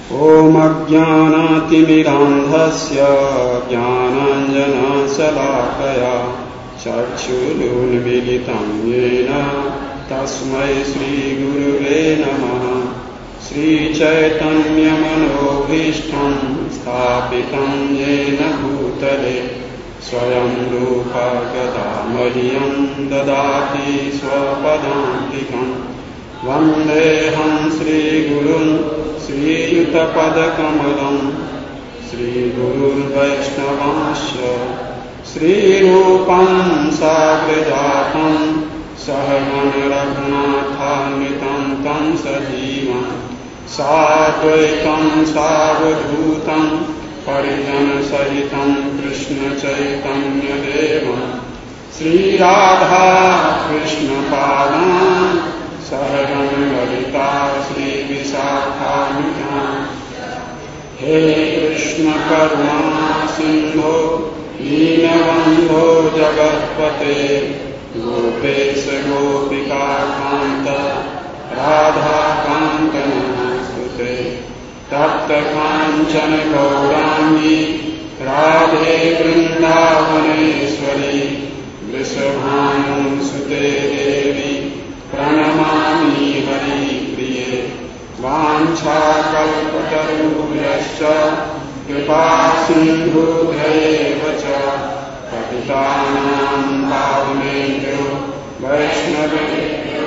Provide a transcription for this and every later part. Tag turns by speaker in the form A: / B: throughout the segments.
A: ॐ अज्ञानातिमिरान्धस्य ज्ञानाञ्जनशलाकया चक्षुरुन्मीलितं येन तस्मै श्रीगुरुवे नमः। श्रीचैतन्यमनोभीष्टं स्थापितं येन भूतले स्वयं रूपा कदा मह्यं ददाति स्वपदान्तिकम्। वन्देऽहं श्रीगुरुन् श्रीयुतपदकमलं श्रीगुरुर्वैष्णवांश्च श्रीरूपं साग्रजातं सहगणरघुनाथान्वितं तं सजीवं साद्वैतं सावधूतं परिजनसहितं कृष्णचैतन्यदेवं श्रीराधा कृष्णपादान् सहगण ललिता श्रीविशाखान्वितां। हे कृष्ण करुणा सिंधो दीनबन्धो जगत्पते गोपेश गोपिकान्त राधाकान्त नमोस्तुते। तप्त काञ्चन गौरांगी राधे वृन्दावनेश्वरी वृषभानुसुते देवी प्रणमामि हरिप्रिये। वाञ्छाकल्पतरुभ्यश्च कृपा सिन्धुभ्यैव च पतितानां पावनेभ्यो वैष्णवेभ्यो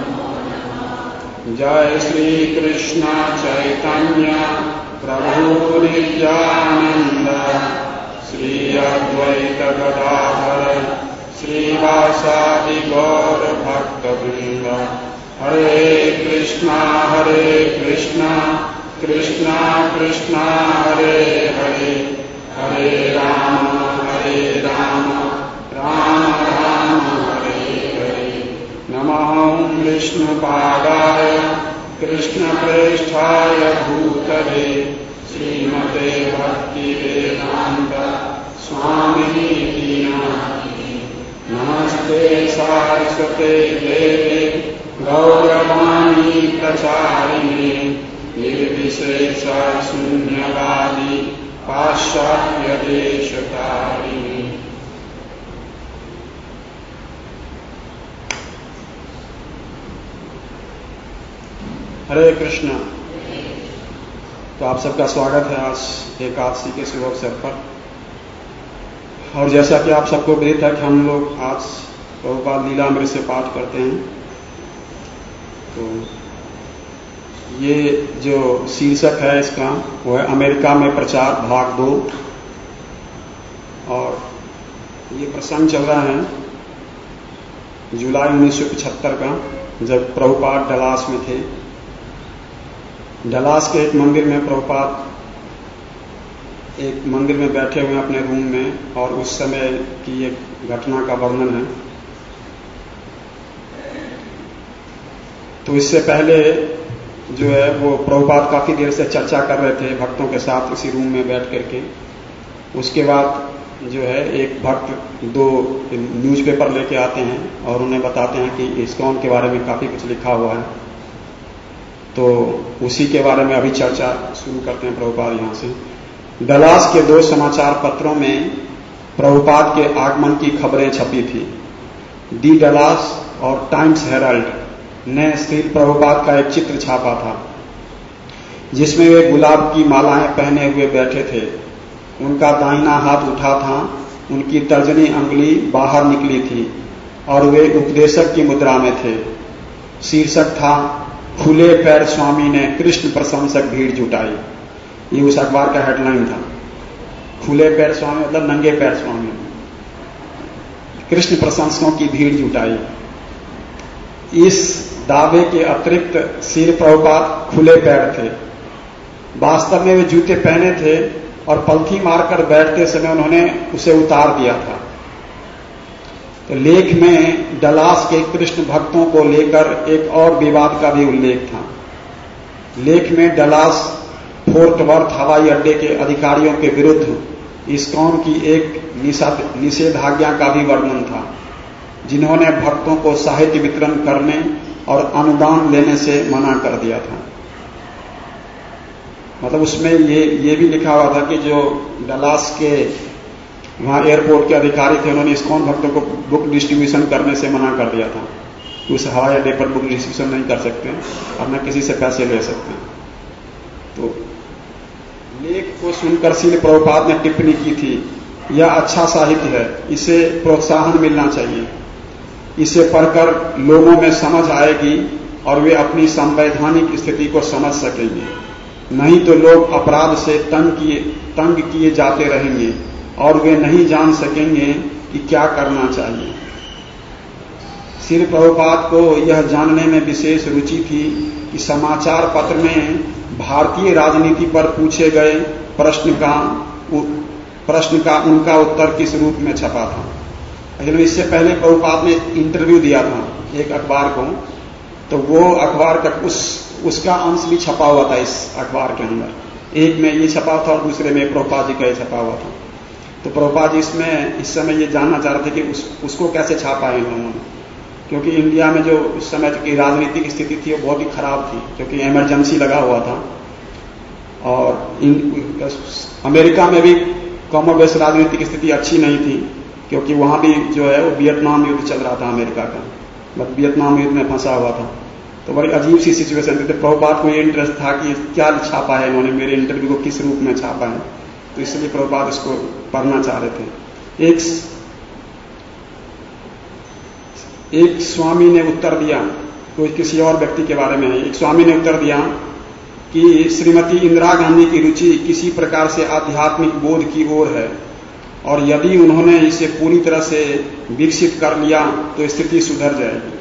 A: जय श्री कृष्ण चैतन्य प्रभु नित्यानंद श्री अद्वैत गदाधर श्रीवासादि गौर भक्तवृंद। हरे कृष्णा कृष्णा कृष्णा हरे हरे हरे राम राम राम हरे हरे। नमः विष्णुपादाय कृष्णप्रेष्ठाय भूतले श्रीमते भक्तिवेदांत स्वामिनीति नामिने। नमस्ते सारस्वते देवे गौरवाणी प्रचारिणे निर्विशेष शून्यवादी पाश्चात्य देशकारिणे। हरे कृष्ण। तो आप सबका स्वागत है आज एकादशी के शुभ अवसर पर। और जैसा कि आप सबको विदित है कि हम लोग आज प्रभुपाद लीलामृत से पाठ करते हैं। तो ये जो शीर्षक है इसका वो है अमेरिका में प्रचार भाग 2। और ये प्रसंग चल रहा है जुलाई 1975 का, जब प्रभुपाद डलास में थे। डलास के एक मंदिर में प्रभुपाद एक मंदिर में बैठे हुए अपने रूम में, और उस समय की एक घटना का वर्णन है। तो इससे पहले जो है वो प्रभुपाद काफी देर से चर्चा कर रहे थे भक्तों के साथ इसी रूम में बैठ करके। उसके बाद जो है एक भक्त 2 न्यूज़पेपर लेके आते हैं और उन्हें बताते हैं कि इस्कॉन के बारे में काफी कुछ लिखा हुआ है। तो उसी के बारे में अभी चर्चा शुरू करते हैं प्रभुपाद यहां से। डलास के 2 समाचार पत्रों में प्रभुपाद के आगमन की खबरें छपी थी। दी डलास और टाइम्स हेराल्ड ने श्री प्रभुपाद का एक चित्र छापा था जिसमें वे गुलाब की मालाएं पहने हुए बैठे थे। उनका दाहिना हाथ उठा था, उनकी तर्जनी अंगुली बाहर निकली थी और वे उपदेशक की मुद्रा में थे। शीर्षक था खुले पैर स्वामी ने कृष्ण प्रशंसक भीड़ जुटाई। ये उस अखबार का हेडलाइन था। खुले पैर स्वामी मतलब नंगे पैर स्वामी, कृष्ण प्रशंसकों की भीड़ जुटाई। इस दावे के अतिरिक्त श्री प्रभुपाद खुले पैर थे। वास्तव में वे जूते पहने थे और पलथी मारकर बैठते समय उन्होंने उसे उतार दिया था। तो लेख में डलास के कृष्ण भक्तों को लेकर एक और विवाद का भी उल्लेख था। लेख में डलास फोर्ट वर्थ हवाई अड्डे के अधिकारियों के विरुद्ध इस्कॉन की एक निषेधाज्ञा का भी वर्णन था, जिन्होंने भक्तों को साहित्य वितरण करने और अनुदान लेने से मना कर दिया था। मतलब उसमें ये भी लिखा हुआ था कि जो डलास के वहां एयरपोर्ट के अधिकारी थे, उन्होंने इस्कॉन भक्तों को बुक डिस्ट्रीब्यूशन करने से मना कर दिया था कि उस हवाई अड्डे पर बुक डिस्ट्रीब्यूशन नहीं कर सकते और न किसी से पैसे ले सकते। तो लेख को सुनकर श्रील प्रभुपाद ने टिप्पणी की थी, यह अच्छा साहित्य है, इसे प्रोत्साहन मिलना चाहिए, इसे पढ़कर लोगों में समझ आएगी और वे अपनी संवैधानिक स्थिति को समझ सकेंगे, नहीं तो लोग अपराध से तंग किए जाते रहेंगे और वे नहीं जान सकेंगे कि क्या करना चाहिए। श्री प्रभुपाद को यह जानने में विशेष रुचि थी कि समाचार पत्र में भारतीय राजनीति पर पूछे गए प्रश्न का उनका उत्तर किस रूप में छपा था। लेकिन इससे पहले प्रभुपाद ने इंटरव्यू दिया था एक अखबार को, तो वो अखबार का उसका अंश भी छपा हुआ था इस अखबार के अंदर। एक में ये छपा था और दूसरे में प्रभुपाद जी का ये छपा हुआ था। तो प्रभुपाद जी इस समय ये जानना चाह रहे थे कि उसको कैसे छापा है इन लोगों ने, क्योंकि इंडिया में जो उस समय की राजनीतिक स्थिति थी वो बहुत ही खराब थी, क्योंकि इमरजेंसी लगा हुआ था। और अमेरिका में भी कॉमनवेल्थ राजनीतिक स्थिति अच्छी नहीं थी, क्योंकि वहां भी जो है वो वियतनाम युद्ध चल रहा था अमेरिका का, मतलब वियतनाम युद्ध में फंसा हुआ था। तो बड़ी अजीब सी सिचुएशन थी। तो प्रभुपाद को ये इंटरेस्ट था कि क्या छापा है इन्होंने, मेरे इंटरव्यू को किस रूप में छापा है, तो इसलिए प्रभुपाद इसको पढ़ना चाह रहे थे। एक स्वामी ने उत्तर दिया, कोई किसी और व्यक्ति के बारे में है, एक स्वामी ने उत्तर दिया कि श्रीमती इंदिरा गांधी की रुचि किसी प्रकार से आध्यात्मिक बोध की ओर है और यदि उन्होंने इसे पूरी तरह से विकसित कर लिया तो स्थिति सुधर जाएगी।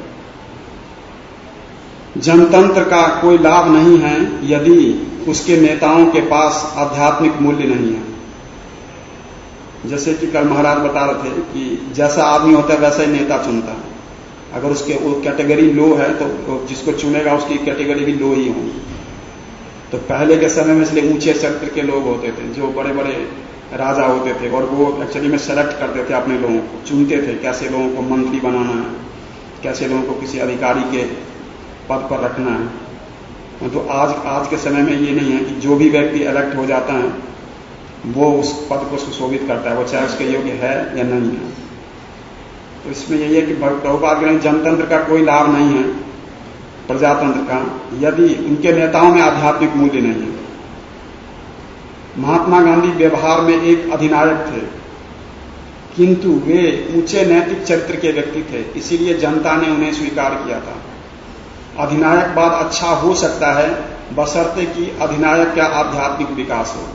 A: जनतंत्र का कोई लाभ नहीं है यदि उसके नेताओं के पास आध्यात्मिक मूल्य नहीं है। जैसे कि कल महाराज बता रहे थे कि जैसा आदमी होता है वैसा ही नेता चुनता है। अगर उसके वो कैटेगरी लो है तो जिसको चुनेगा उसकी कैटेगरी भी लो ही होगी। तो पहले के समय में इसलिए ऊंचे चक्र के लोग होते थे, जो बड़े बड़े राजा होते थे, और वो एक्चुअली में सेलेक्ट करते थे अपने लोगों को, चुनते थे कैसे लोगों को मंत्री बनाना है, कैसे लोगों को किसी अधिकारी के पद पर रखना है। तो आज के समय में ये नहीं है कि जो भी व्यक्ति इलेक्ट हो जाता है वो उस पद को सुशोभित करता है, वो चाहे उसके योग्य है या नहीं है। तो इसमें यही है कि प्रभुपाद कह जनतंत्र का कोई लाभ नहीं है प्रजातंत्र का यदि उनके नेताओं में आध्यात्मिक मूल्य नहीं है। महात्मा गांधी व्यवहार में एक अधिनायक थे, किंतु वे ऊंचे नैतिक चरित्र के व्यक्ति थे, इसीलिए जनता ने उन्हें स्वीकार किया था। अधिनायकवाद अच्छा हो सकता है बशर्ते कि अधिनायक का आध्यात्मिक विकास हो।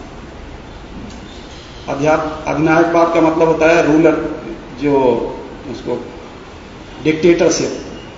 A: अधिनायकवाद का मतलब होता है रूलर, जो उसको डिक्टेटरशिप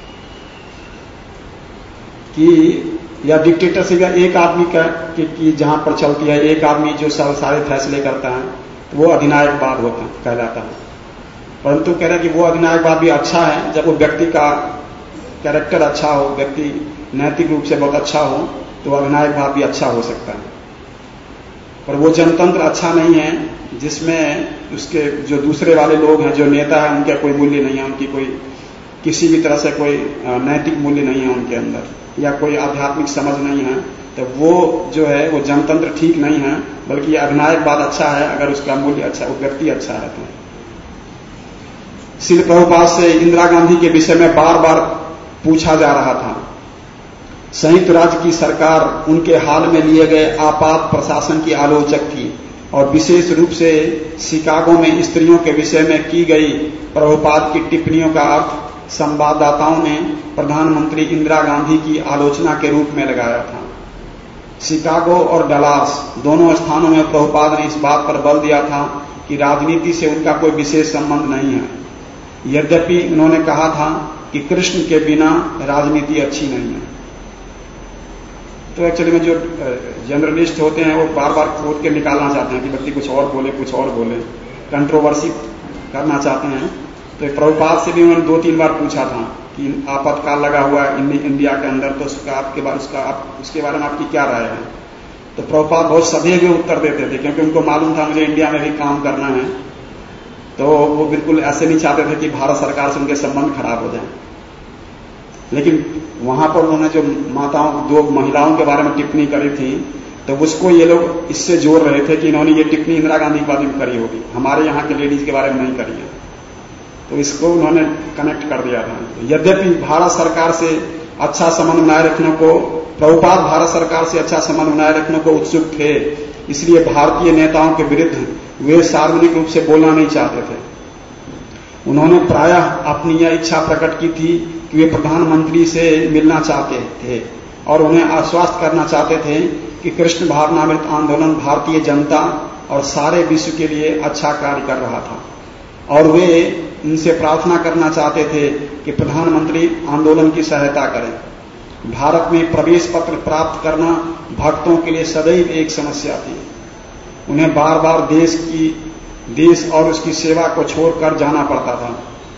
A: की, या डिक्टेटरशिप या एक आदमी का की जहां पर चलती है, एक आदमी जो सारे फैसले करता है, तो वो अधिनायकवाद होता कहलाता है। परंतु कह रहे हैं कि वो अधिनायकवाद भी अच्छा है जब वो व्यक्ति का कैरेक्टर अच्छा हो, व्यक्ति नैतिक रूप से बहुत अच्छा हो, तो अधिनायकवाद भी अच्छा हो सकता है। पर वो जनतंत्र अच्छा नहीं है जिसमें उसके जो दूसरे वाले लोग हैं, जो नेता है, उनका कोई मूल्य नहीं है, उनकी कोई किसी भी तरह से कोई नैतिक मूल्य नहीं है उनके अंदर, या कोई आध्यात्मिक समझ नहीं है, तो वो जो है वो जनतंत्र ठीक नहीं है। बल्कि अधिनायकवाद अच्छा है अगर उसका मूल्य अच्छा, वो व्यक्ति अच्छा है। तो श्री प्रभुपाद से इंदिरा गांधी के विषय में बार बार पूछा जा रहा था। संयुक्त राज्य की सरकार उनके हाल में लिए गए आपात प्रशासन की आलोचक थी और विशेष रूप से शिकागो में स्त्रियों के विषय में की गई प्रभुपाद की टिप्पणियों का अर्थ संवाददाताओं ने प्रधानमंत्री इंदिरा गांधी की आलोचना के रूप में लगाया था। शिकागो और डलास दोनों स्थानों में प्रभुपाद ने इस बात पर बल दिया था कि राजनीति से उनका कोई विशेष संबंध नहीं है। यद्यपि उन्होंने कहा था कि कृष्ण के बिना राजनीति अच्छी नहीं है। तो एक्चुअली में जो जर्नलिस्ट होते हैं वो बार बार खोद के निकालना चाहते हैं कि व्यक्ति कुछ और बोले, कंट्रोवर्सी करना चाहते हैं। तो प्रभुपाद से भी उन्होंने 2-3 बार पूछा था कि आपातकाल लगा हुआ है इंडिया के अंदर, तो उसके बारे में आपकी क्या राय है। तो प्रभुपाद बहुत सधे हुए उत्तर देते थे, क्योंकि उनको मालूम था मुझे इंडिया में भी काम करना है। तो वो बिल्कुल ऐसे नहीं चाहते थे कि भारत सरकार से उनके संबंध खराब हो जाए। लेकिन वहां पर उन्होंने जो 2 महिलाओं के बारे में टिप्पणी करी थी, तो उसको ये लोग इससे जोड़ रहे थे कि इन्होंने ये टिप्पणी इंदिरा गांधी के बारे में करी होगी, हमारे यहाँ के लेडीज के बारे में नहीं करी है। तो इसको उन्होंने कनेक्ट कर दिया था। यद्यपि भारत सरकार से अच्छा संबंध बनाए रखने को, प्रभुपाद भारत सरकार से अच्छा संबंध बनाए रखने को उत्सुक थे, इसलिए भारतीय नेताओं के विरुद्ध वे सार्वजनिक रूप से बोलना नहीं चाहते थे। उन्होंने प्रायः अपनी यह इच्छा प्रकट की थी कि वे प्रधानमंत्री से मिलना चाहते थे और उन्हें आश्वस्त करना चाहते थे कि कृष्ण भावनामृत आंदोलन भारतीय जनता और सारे विश्व के लिए अच्छा कार्य कर रहा था, और वे इनसे प्रार्थना करना चाहते थे कि प्रधानमंत्री आंदोलन की सहायता करें। भारत में प्रवेश पत्र प्राप्त करना भक्तों के लिए सदैव एक समस्या थी। उन्हें बार बार देश और उसकी सेवा को छोड़कर जाना पड़ता था।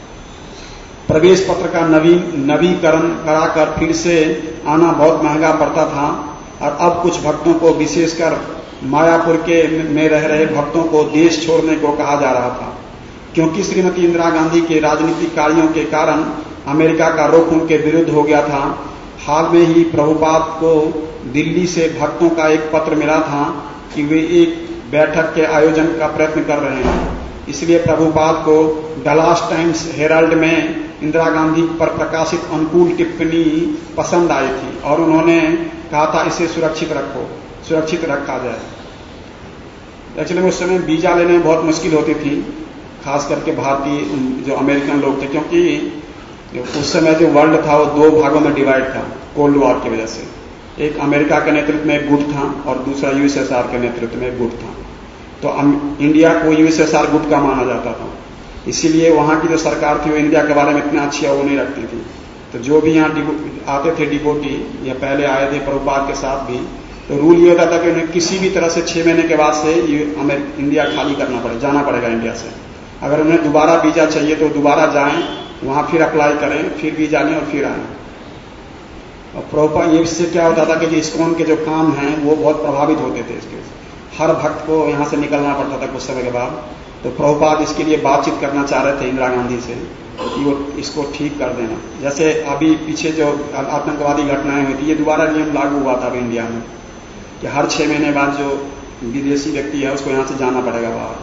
A: प्रवेश पत्र का नवीकरण कराकर फिर से आना बहुत महंगा पड़ता था, और अब कुछ भक्तों को, विशेषकर मायापुर में रह रहे भक्तों को देश छोड़ने को कहा जा रहा था, क्योंकि श्रीमती इंदिरा गांधी के राजनीतिक कार्यों के कारण अमेरिका का रुख उनके विरुद्ध हो गया था। हाल में ही प्रभुपाद को दिल्ली से भक्तों का एक पत्र मिला था कि वे एक बैठक के आयोजन का प्रयत्न कर रहे हैं। इसलिए प्रभुपाद को डलास टाइम्स हेराल्ड में इंदिरा गांधी पर प्रकाशित अनुकूल टिप्पणी पसंद आई थी और उन्होंने कहा था इसे सुरक्षित रखा जाए। एक्चुअली उस समय वीजा लेने में बहुत मुश्किल होती थी, खास करके भारतीय जो अमेरिकन लोग थे, क्योंकि उस समय जो वर्ल्ड था वो दो भागों में डिवाइड था कोल्ड वॉर की वजह से। एक अमेरिका के नेतृत्व में एक गुट था और दूसरा यूएसएसआर के नेतृत्व में एक गुट था। तो इंडिया को यूएसएसआर गुट का माना जाता था, इसीलिए वहां की जो सरकार थी वो इंडिया के बारे में इतना अच्छी वो नहीं रखती थी। तो जो भी यहाँ आते थे डिवोटी, या पहले आए थे प्रभुपाद के साथ भी, तो रूल ये होता था कि उन्हें किसी भी तरह से 6 महीने के बाद से इंडिया खाली जाना पड़ेगा इंडिया से। अगर उन्हें दोबारा वीजा चाहिए तो दोबारा जाएं, वहां फिर अप्लाई करें, फिर वीजा लें और फिर आए। और प्रभुपाद ये इससे क्या होता था कि इस्कॉन के जो काम हैं वो बहुत प्रभावित होते थे। इसके हर भक्त को यहां से निकलना पड़ता था कुछ समय के बाद। तो प्रभुपाद इसके लिए बातचीत करना चाह रहे थे इंदिरा गांधी से कि वो इसको ठीक कर देना। जैसे अभी पीछे जो आतंकवादी घटनाएं हुई थी, ये दोबारा नियम लागू हुआ था अभी इंडिया में कि हर 6 महीने बाद जो विदेशी व्यक्ति है उसको यहां से जाना पड़ेगा बाहर।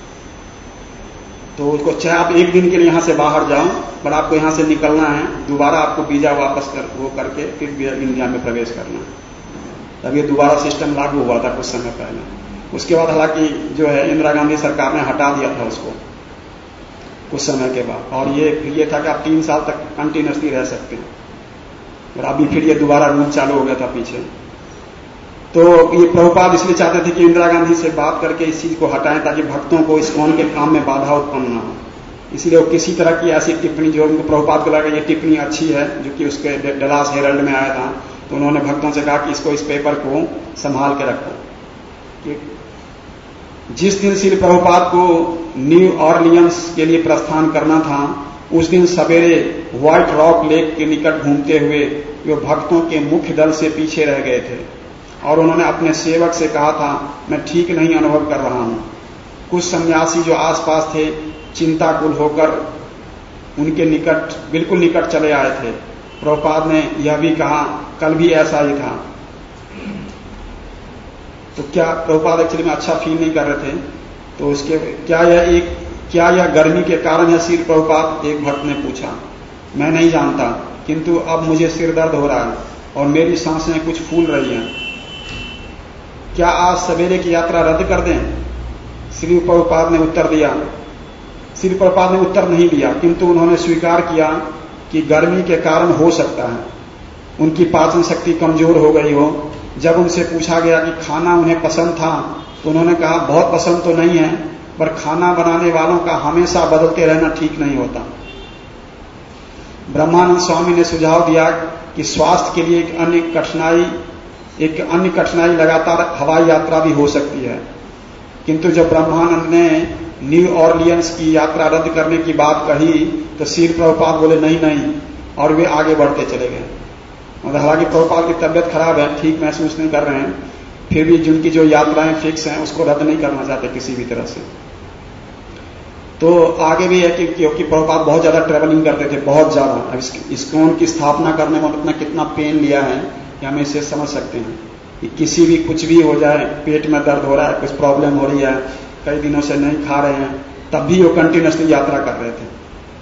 A: तो उसको चाहे आप एक दिन के लिए यहां से बाहर जाओ, पर आपको यहां से निकलना है, दोबारा आपको वीजा वापस करके फिर इंडिया में प्रवेश करना है। तब ये दोबारा सिस्टम लागू हुआ था कुछ समय पहले। उसके बाद हालांकि जो है इंदिरा गांधी सरकार ने हटा दिया था उसको कुछ समय के बाद, और ये था कि आप 3 साल तक कंटिन्यूसली रह सकते हैं। और अभी फिर ये दोबारा रूल चालू हो गया था पीछे। तो ये प्रभुपाद इसलिए चाहते थे कि इंदिरा गांधी से बात करके इस चीज को हटाएं ताकि भक्तों को इस्कॉन के काम में बाधा उत्पन्न न हो। इसलिए वो किसी तरह की ऐसी टिप्पणी, जो उनको प्रभुपाद को लगा ये टिप्पणी अच्छी है, जो कि उसके डलास हेराल्ड में आया था, तो उन्होंने भक्तों से कहा कि इसको, इस पेपर को संभाल के रखो। जिस दिन श्री प्रभुपाद को न्यू ऑरलियंस के लिए प्रस्थान करना था, उस दिन सवेरे व्हाइट रॉक लेक के निकट घूमते हुए वे भक्तों के मुख्य दल से पीछे रह गए थे और उन्होंने अपने सेवक से कहा था, मैं ठीक नहीं अनुभव कर रहा हूं। कुछ सन्यासी जो आसपास थे चिंताकुल होकर उनके बिल्कुल निकट चले आए थे। प्रभुपाद ने यह भी कहा, कल भी ऐसा ही था। तो क्या प्रभुपाद एक्चुअली में अच्छा फील नहीं कर रहे थे। तो उसके क्या यह गर्मी के कारण है श्री प्रभुपाद, एक भक्त ने पूछा। मैं नहीं जानता, किंतु अब मुझे सिर दर्द हो रहा है और मेरी सांसें कुछ फूल रही हैं। क्या आज सवेरे की यात्रा रद्द कर दें? श्री प्रभुपाद ने उत्तर दिया। श्री प्रभुपाद ने उत्तर नहीं दिया, किंतु उन्होंने स्वीकार किया कि गर्मी के कारण हो सकता है उनकी पाचन शक्ति कमजोर हो गई हो। जब उनसे पूछा गया कि खाना उन्हें पसंद था, तो उन्होंने कहा, बहुत पसंद तो नहीं है, पर खाना बनाने वालों का हमेशा बदलते रहना ठीक नहीं होता। ब्रह्मानंद स्वामी ने सुझाव दिया कि स्वास्थ्य के लिए एक अन्य कठिनाई लगातार हवाई यात्रा भी हो सकती है। किंतु जब ब्रह्मानंद ने न्यू ऑरलियंस की यात्रा रद्द करने की बात कही, तो श्री प्रभुपाद बोले नहीं, और वे आगे बढ़ते चले गए। हालांकि प्रभुपाद की तबियत खराब है, ठीक महसूस नहीं कर रहे हैं, फिर भी जिनकी जो यात्राएं फिक्स हैं उसको रद्द नहीं करना चाहते किसी भी तरह से। तो आगे भी है कि क्योंकि प्रभुपाद बहुत ज्यादा ट्रेवलिंग करते थे, बहुत ज्यादा। अब इस्कॉन की स्थापना करने में अपना कितना पेन लिया है, कि हम इसे समझ सकते हैं। कि किसी भी कुछ भी हो जाए, पेट में दर्द हो रहा है, कुछ प्रॉब्लम हो रही है, कई दिनों से नहीं खा रहे हैं, तब भी वो कंटिन्यूसली यात्रा कर रहे थे।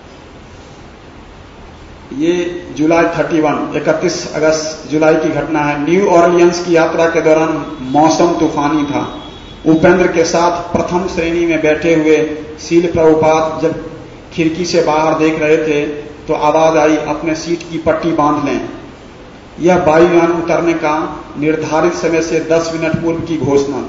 A: ये जुलाई 31 अगस्त जुलाई की घटना है। न्यू ऑरलियंस की यात्रा के दौरान मौसम तूफानी था। उपेंद्र के साथ प्रथम श्रेणी में बैठे हुए शील प्रभुपाद जब खिड़की से बाहर देख रहे थे तो आवाज आई, अपने सीट की पट्टी बांध लें। यह वायुयान उतरने का निर्धारित समय से 10 मिनट पूर्व की घोषणा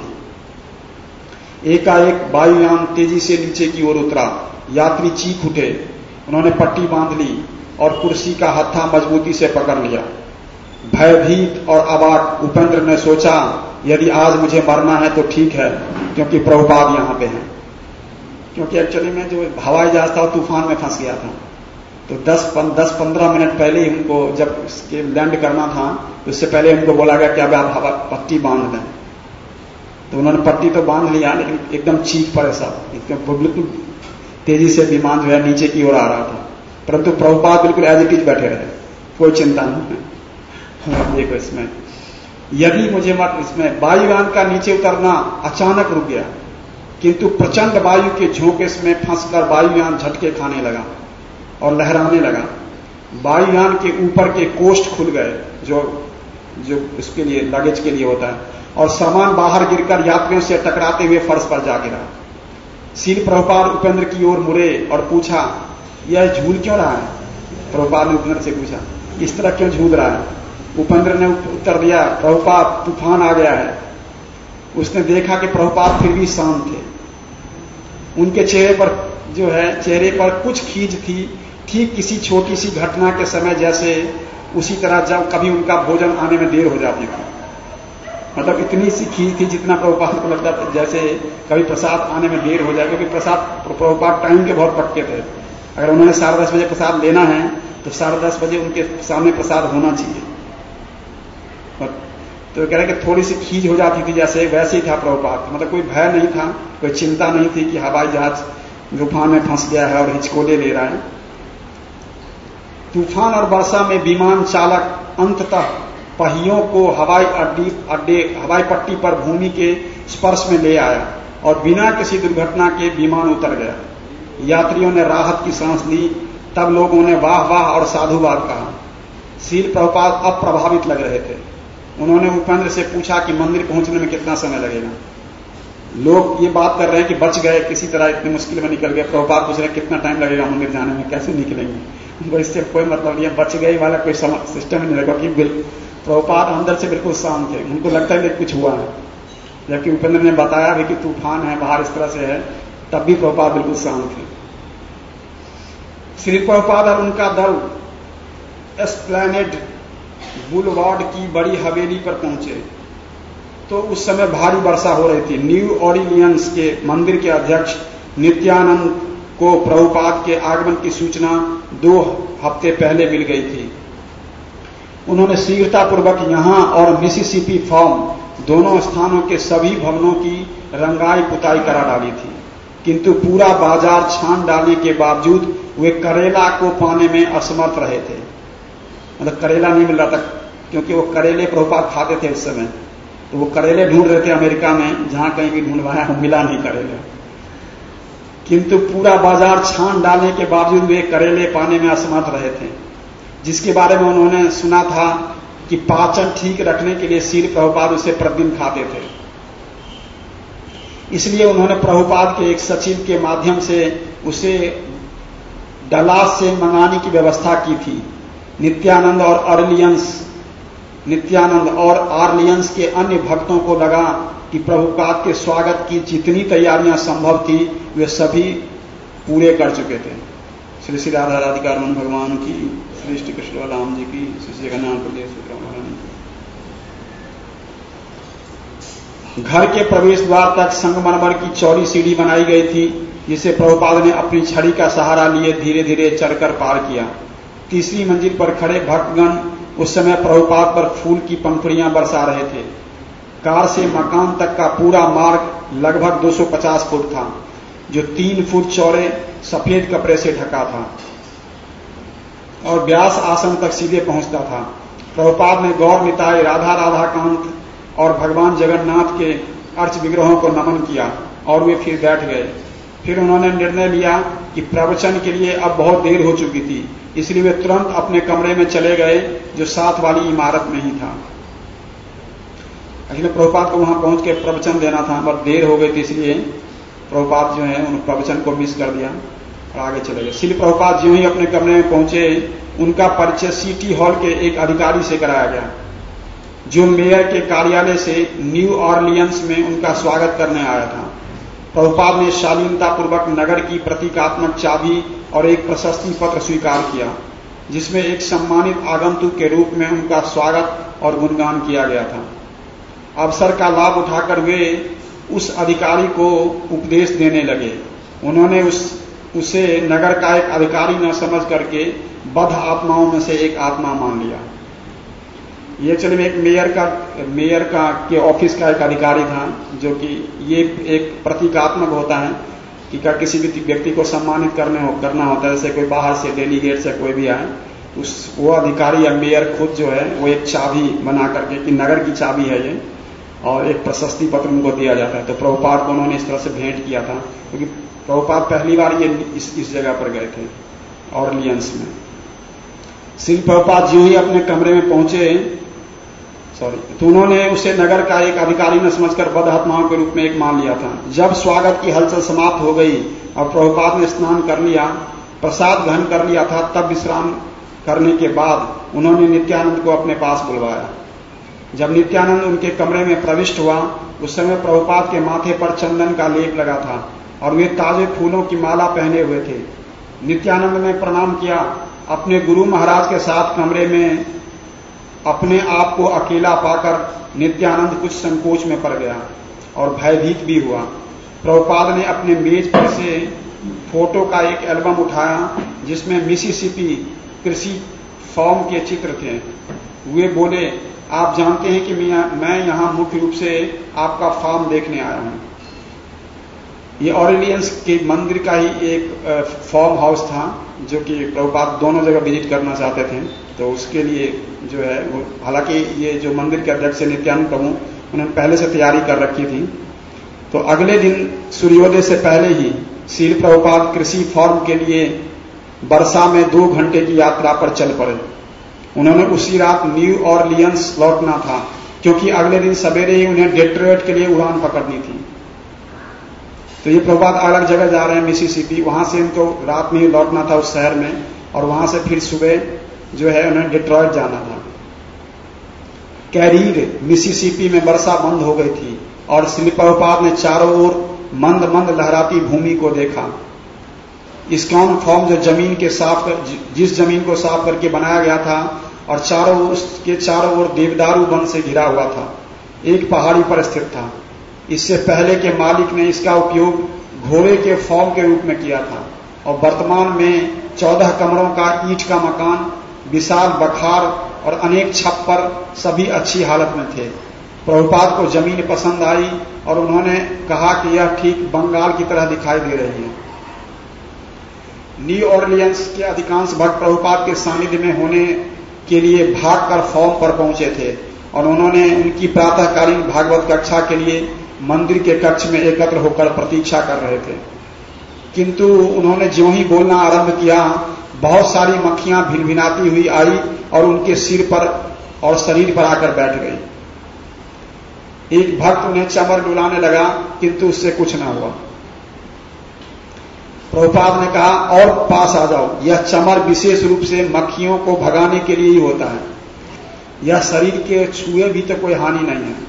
A: थी। एकाएक वायुयान तेजी से नीचे की ओर उतरा। यात्री चीख उठे। उन्होंने पट्टी बांध ली और कुर्सी का हत्था मजबूती से पकड़ लिया। भयभीत और अवाक उपेंद्र ने सोचा, यदि आज मुझे मरना है तो ठीक है, क्योंकि प्रभुपाद यहां पे हैं। क्योंकि एक्चुअली में जो हवाई जहाज था तूफान में फंस गया था, तो 10-15 मिनट पहले ही उनको जब इसके लैंड करना था, उससे पहले उनको बोला गया कि अब आप पट्टी बांध लें। तो उन्होंने पट्टी तो बांध लिया, लेकिन एकदम चीख पड़े सब, एकदम बिल्कुल तेजी से विमान जो है नीचे की ओर आ रहा था। परंतु प्रभुपाद बिल्कुल एज इट इज बैठे रहे, कोई चिंता नहीं। देखो इसमें यदि मुझे मत, इसमें वायुयान का नीचे उतरना अचानक रुक गया, किंतु प्रचंड वायु के झोंके में फंसकर वायुयान झटके खाने लगा और लहराने लगा। वायुयान के ऊपर के कोष्ठ खुल गए, जो इसके लिए लगेज के लिए होता है, और सामान बाहर गिरकर यात्रियों से टकराते हुए फर्श पर जा गिरा। शील प्रभुपाद उपेंद्र की ओर मुड़े और पूछा, यह झूल क्यों रहा है? प्रभुपाद ने उपेंद्र से पूछा, इस तरह क्यों झूल रहा है? उपेंद्र ने उत्तर दिया, प्रभुपाद तूफान आ गया है। उसने देखा कि प्रभुपाद फिर भी शांत थे। उनके चेहरे पर कुछ खींच थी, ठीक किसी छोटी सी घटना के समय जैसे, उसी तरह जब कभी उनका भोजन आने में देर हो जाती थी। मतलब इतनी सी खींच थी जितना प्रभुपाद को लगता था जैसे कभी प्रसाद आने में देर हो जाए, क्योंकि प्रभुपाद टाइम के बहुत पक्के थे। अगर उन्होंने 10:30 बजे प्रसाद लेना है तो 10:30 बजे उनके सामने प्रसाद होना चाहिए। तो कह रहे कि थोड़ी सी खींच हो जाती थी जैसे, वैसे ही था प्रभुपाद। मतलब कोई भय नहीं था, कोई चिंता नहीं थी कि हवाई जहाज तूफान में फंस गया है और हिचकोले ले रहा है। तूफान और वर्षा में विमान चालक अंततः पहियों को हवाई पट्टी पर भूमि के स्पर्श में ले आया और बिना किसी दुर्घटना के विमान उतर गया। यात्रियों ने राहत की सांस ली। तब लोगों ने वाह वाह और साधुवाद कहा। शील प्रभुपाद अप्रभावित लग रहे थे। उन्होंने उपेंद्र से पूछा कि मंदिर पहुंचने में कितना समय लगेगा। लोग ये बात कर रहे हैं कि बच गए, किसी तरह इतनी मुश्किल में निकल गए। प्रभुपाद पूछ रहे हैं कितना टाइम लगेगा मंदिर जाने में, कैसे निकलेंगे? उनको इससे कोई मतलब नहीं है, बच गए वाला कोई सिस्टम नहीं रहेगा। कि प्रभुपाद अंदर से बिल्कुल शांत थे, उनको लगता है कि कुछ हुआ है। जबकि उपेंद्र ने बताया भी कि तूफान है बाहर, इस तरह से है, तब भी प्रभुपाद बिल्कुल शांत थे। श्री प्रभुपाद और उनका दल एस्प्लैनेड बुलवार्ड की बड़ी हवेली पर पहुंचे तो उस समय भारी वर्षा हो रही थी। न्यू ऑरलियंस के मंदिर के अध्यक्ष नित्यानंद को प्रभुपाद के आगमन की सूचना 2 हफ्ते पहले मिल गई थी। उन्होंने शीघ्रतापूर्वक यहां और मिसिसिपी फॉर्म दोनों स्थानों के सभी भवनों की रंगाई पुताई करा डाली थी, किंतु पूरा बाजार छान डालने के बावजूद वे करेला को पाने में असमर्थ रहे थे। मतलब करेला नहीं मिल रहा था, क्योंकि वो करेले प्रभुपाद खाते थे उस समय, तो वो करेले ढूंढ रहे थे अमेरिका में, जहां कहीं भी ढूंढवाया मिला नहीं करेले। किंतु पूरा बाजार छान डालने के बावजूद वे करेले पाने में असमर्थ रहे थे, जिसके बारे में उन्होंने सुना था कि पाचन ठीक रखने के लिए शील प्रभुपाद उसे प्रतिदिन खाते थे। इसलिए उन्होंने प्रभुपाद के एक सचिव के माध्यम से उसे डलास से मंगाने की व्यवस्था की थी। नित्यानंद और आर्लियंस के अन्य भक्तों को लगा कि प्रभुपाद के स्वागत की जितनी तैयारियां संभव थी वे सभी पूरे कर चुके थे। श्री श्री राधा राधिका रमन भगवान की, श्री श्री कृष्ण राम जी की, श्री जगन्नाथ प्रदेश की। घर के प्रवेश द्वार तक संगमरमर की चौड़ी सीढ़ी बनाई गई थी, जिसे प्रभुपाद ने अपनी छड़ी का सहारा लिए धीरे धीरे चढ़कर पार किया। तीसरी मंजिल पर खड़े भक्तगण उस समय प्रभुपाद पर फूल की पंखुड़ियां बरसा रहे थे। कार से मकान तक का पूरा मार्ग लगभग 250 फुट था, जो 3 फुट चौड़े सफेद कपड़े से ढका था और व्यास आसन तक सीधे पहुंचता था। प्रभुपाद ने गौर निताय, राधा राधाकांत, और भगवान जगन्नाथ के अर्च विग्रहों को नमन किया और वे फिर बैठ गए। फिर उन्होंने निर्णय लिया कि प्रवचन के लिए अब बहुत देर हो चुकी थी, इसलिए वे तुरंत अपने कमरे में चले गए जो साथ वाली इमारत में ही था। अखिल प्रभुपाद को वहां पहुंच के प्रवचन देना था, पर देर हो गई थी, इसलिए प्रभुपाद जो है उन प्रवचन को मिस कर दिया और आगे चले गए। श्रील प्रभुपाद जो ही अपने कमरे में पहुंचे, उनका परिचय सिटी हॉल के एक अधिकारी से कराया गया, जो मेयर के कार्यालय से न्यू ऑरलियंस में उनका स्वागत करने आया था। प्रभुपाद ने शालीनतापूर्वक नगर की प्रतीकात्मक चाबी और एक प्रशस्ति पत्र स्वीकार किया, जिसमें एक सम्मानित आगंतुक के रूप में उनका स्वागत और गुणगान किया गया था। अवसर का लाभ उठाकर वे उस अधिकारी को उपदेश देने लगे। उन्होंने उसे नगर का एक अधिकारी न समझ करके बद्ध आत्माओं में से एक आत्मा मान लिया। ये चलिए एक मेयर का के ऑफिस का एक अधिकारी था, जो कि ये एक प्रतीकात्मक होता है कि किसी भी व्यक्ति को सम्मानित करना होता है, जैसे कोई बाहर से डेलीगेट से कोई भी आए, वो अधिकारी या मेयर खुद जो है वो एक चाबी बना करके कि नगर की चाबी है ये, और एक प्रशस्ति पत्र उनको दिया जाता है। तो प्रभुपाद को उन्होंने इस तरह से भेंट किया था, क्योंकि प्रभुपाद पहली बार ये इस जगह पर गए थे ऑरलियंस में। श्री प्रभुपाद जो ही अपने कमरे में पहुंचे तो उन्होंने उसे नगर का एक अधिकारी न समझकर बद्ध आत्माओं के रूप में एक मान लिया था। जब स्वागत की हलचल समाप्त हो गई और प्रभुपाद ने स्नान कर लिया, प्रसाद ग्रहण कर लिया था, तब विश्राम करने के बाद उन्होंने नित्यानंद को अपने पास बुलवाया। जब नित्यानंद उनके कमरे में प्रविष्ट हुआ, उस समय प्रभुपाद के माथे पर चंदन का लेप लगा था और वे ताजे फूलों की माला पहने हुए थे। नित्यानंद ने प्रणाम किया। अपने गुरु महाराज के साथ कमरे में अपने आप को अकेला पाकर नित्यानंद कुछ संकोच में पड़ गया और भयभीत भी हुआ। प्रभुपाद ने अपने मेज पर से फोटो का एक एल्बम उठाया, जिसमें मिसिसिपी कृषि फार्म के चित्र थे। वे बोले, आप जानते हैं कि मैं यहां मुख्य रूप से आपका फार्म देखने आया हूं। ये ऑरलियंस के मंदिर का ही एक फार्म हाउस था, जो कि प्रभुपाद दोनों जगह विजिट करना चाहते थे। तो उसके लिए जो है वो, हालांकि ये जो मंदिर के अध्यक्ष है नित्यानंद प्रभु, उन्होंने पहले से तैयारी कर रखी थी। तो अगले दिन सूर्योदय से पहले ही श्रील प्रभुपाद कृषि फार्म के लिए वर्षा में 2 घंटे की यात्रा पर चल पड़े। उन्होंने उसी रात न्यू ऑरलियंस लौटना था, क्योंकि अगले दिन सवेरे ही उन्हें डेट्रॉइट के लिए उड़ान पकड़नी थी। तो ये प्रभुपाद अलग जगह जा रहे हैं, मिसिसिपी, वहां से इनको रात में ही लौटना था उस शहर में, और वहां से फिर सुबह जो है उन्हें डेट्रॉइट जाना था। कैरीर मिसिसिपी में वर्षा बंद हो गई थी और श्री प्रभुपाद ने चारों ओर मंद मंद लहराती भूमि को देखा। इस्कॉन फॉर्म जिस जमीन को साफ करके बनाया गया था और उसके चारों ओर देवदारू वन से घिरा हुआ था, एक पहाड़ी पर स्थित था। इससे पहले के मालिक ने इसका उपयोग घोड़े के फॉर्म के रूप में किया था और वर्तमान में 14 कमरों का ईंट का मकान, विशाल बखार और अनेक छप्पर सभी अच्छी हालत में थे। प्रभुपाद को जमीन पसंद आई और उन्होंने कहा कि यह ठीक बंगाल की तरह दिखाई दे रही है। न्यू ऑरलियंस के अधिकांश भक्त प्रभुपाद के सानिध्य में होने के लिए भागकर फॉर्म पर पहुंचे थे और उन्होंने उनकी प्रातःकालीन भागवत कक्षा के लिए मंदिर के कक्ष में एकत्र होकर प्रतीक्षा कर रहे थे। किंतु उन्होंने ज्यों ही बोलना आरंभ किया, बहुत सारी मक्खियां भिनभिनाती हुई आई और उनके सिर पर और शरीर पर आकर बैठ गई। एक भक्त उन्हें चमर डुलाने लगा, किंतु उससे कुछ न हुआ। प्रभुपाद ने कहा, और पास आ जाओ, यह चमर विशेष रूप से मक्खियों को भगाने के लिए ही होता है, यह शरीर के छुए भी तो कोई हानि नहीं है।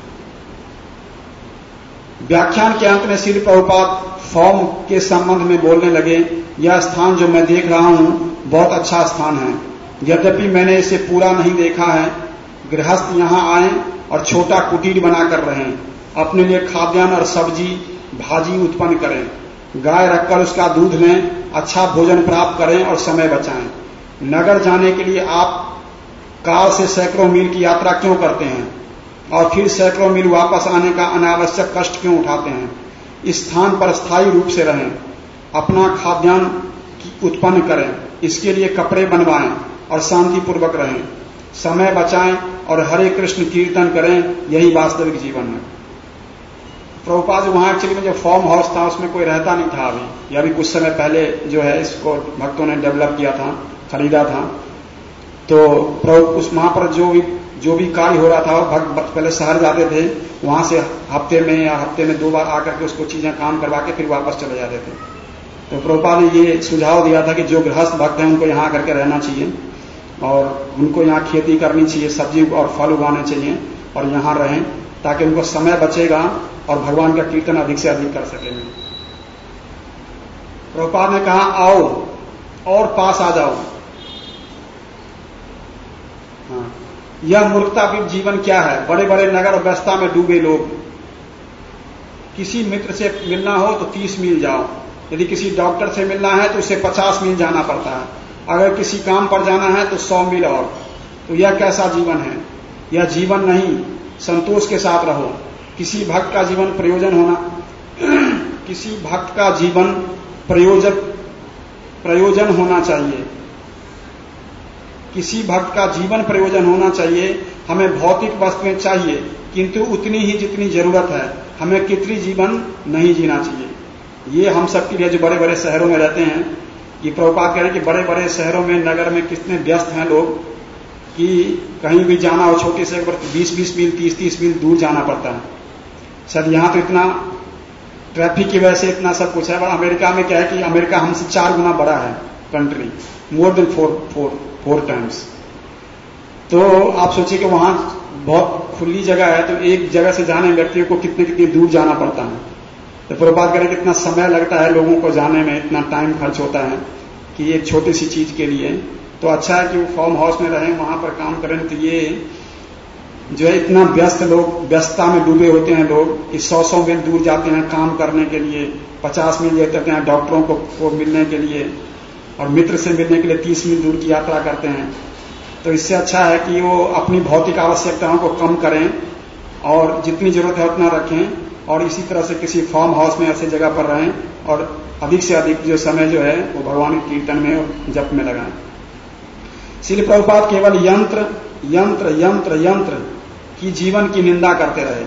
A: व्याख्यान के अंत में श्री प्रभुपाद फॉर्म के संबंध में बोलने लगे। यह स्थान जो मैं देख रहा हूं बहुत अच्छा स्थान है, यद्यपि मैंने इसे पूरा नहीं देखा है। गृहस्थ यहां आए और छोटा कुटीर बनाकर रहें, अपने लिए खाद्यान्न और सब्जी भाजी उत्पन्न करें, गाय रखकर उसका दूध लें, अच्छा भोजन प्राप्त करें और समय बचाएं। नगर जाने के लिए आप कार से सैकड़ों मील की यात्रा क्यों करते हैं और फिर सैकड़ों मील वापस आने का अनावश्यक कष्ट क्यों उठाते हैं? इस स्थान पर स्थायी रूप से रहें, अपना खाद्यान्न उत्पन्न करें, इसके लिए कपड़े बनवाएं और शांतिपूर्वक रहें, समय बचाएं और हरे कृष्ण कीर्तन करें, यही वास्तविक जीवन है। प्रभुपाद वहां एक्चुअली में जो फॉर्म हाउस था उसमें कोई रहता नहीं था अभी, या अभी कुछ समय पहले जो है इसको भक्तों ने डेवलप किया था, खरीदा था। तो प्रभु उस वहां पर जो भी कार्य हो रहा था, भक्त पहले शहर जाते थे, वहां से हफ्ते में 2 बार आकर के उसको चीजें काम करवा के फिर वापस चले जाते थे। तो प्रभुपाद ने ये सुझाव दिया था कि जो गृहस्थ भक्त हैं उनको यहाँ करके रहना चाहिए और उनको यहाँ खेती करनी चाहिए, सब्जी और फल उगाने चाहिए और यहाँ रहें, ताकि उनको समय बचेगा और भगवान का कीर्तन अधिक से अधिक कर सकेंगे। प्रभुपाद ने कहा आओ और पास आ जाओ। हाँ, यह मूर्खता भी जीवन क्या है? बड़े बड़े नगर और व्यस्तता में डूबे लोग। किसी मित्र से मिलना हो तो 30 मील जाओ, यदि किसी डॉक्टर से मिलना है तो उसे 50 मील जाना पड़ता है, अगर किसी काम पर जाना है तो 100 मील और। तो यह कैसा जीवन है? यह जीवन नहीं। संतोष के साथ रहो। किसी भक्त का जीवन प्रयोजन होना किसी भक्त का जीवन प्रयोजन होना चाहिए। किसी भक्त का जीवन प्रयोजन होना चाहिए। हमें भौतिक वस्तुएं चाहिए, किंतु उतनी ही जितनी जरूरत है। हमें कृत्रिम जीवन नहीं जीना चाहिए। ये हम सबके लिए जो बड़े बड़े शहरों में रहते हैं, ये प्रभुपाद कह रहे हैं कि बड़े बड़े शहरों में, नगर में कितने व्यस्त हैं लोग कि कहीं भी जाना हो छोटे से 20-20 मील 30-30 मील दूर जाना पड़ता है। शायद यहां तो इतना ट्रैफिक की वजह से इतना सब कुछ है, पर अमेरिका में क्या है कि अमेरिका हमसे 4 गुना बड़ा है कंट्री, मोर देन 4 टाइम्स। तो आप सोचिए कि वहां बहुत खुली जगह है, तो एक जगह से जाने व्यक्तियों को कितनी दूर जाना पड़ता है। तो प्रभुपाद करें कितना समय लगता है लोगों को जाने में, इतना टाइम खर्च होता है कि एक छोटी सी चीज के लिए। तो अच्छा है कि वो फार्म हाउस में रहें, वहां पर काम करें। तो ये जो है इतना व्यस्तता में डूबे होते हैं लोग कि 100 मील दूर जाते हैं काम करने के लिए, 50 मील जाते हैं डॉक्टरों को मिलने के लिए, और मित्र से मिलने के लिए 30 मील दूर की यात्रा करते हैं। तो इससे अच्छा है कि वो अपनी भौतिक आवश्यकताओं को कम करें और जितनी जरूरत है उतना रखें, और इसी तरह से किसी फार्म हाउस में ऐसी जगह पर रहें और अधिक से अधिक जो समय जो है वो भगवान के कीर्तन में और जप में लगाएं। श्रील प्रभुपाद केवल यंत्र यंत्र यंत्र यंत्र की जीवन की निंदा करते रहे।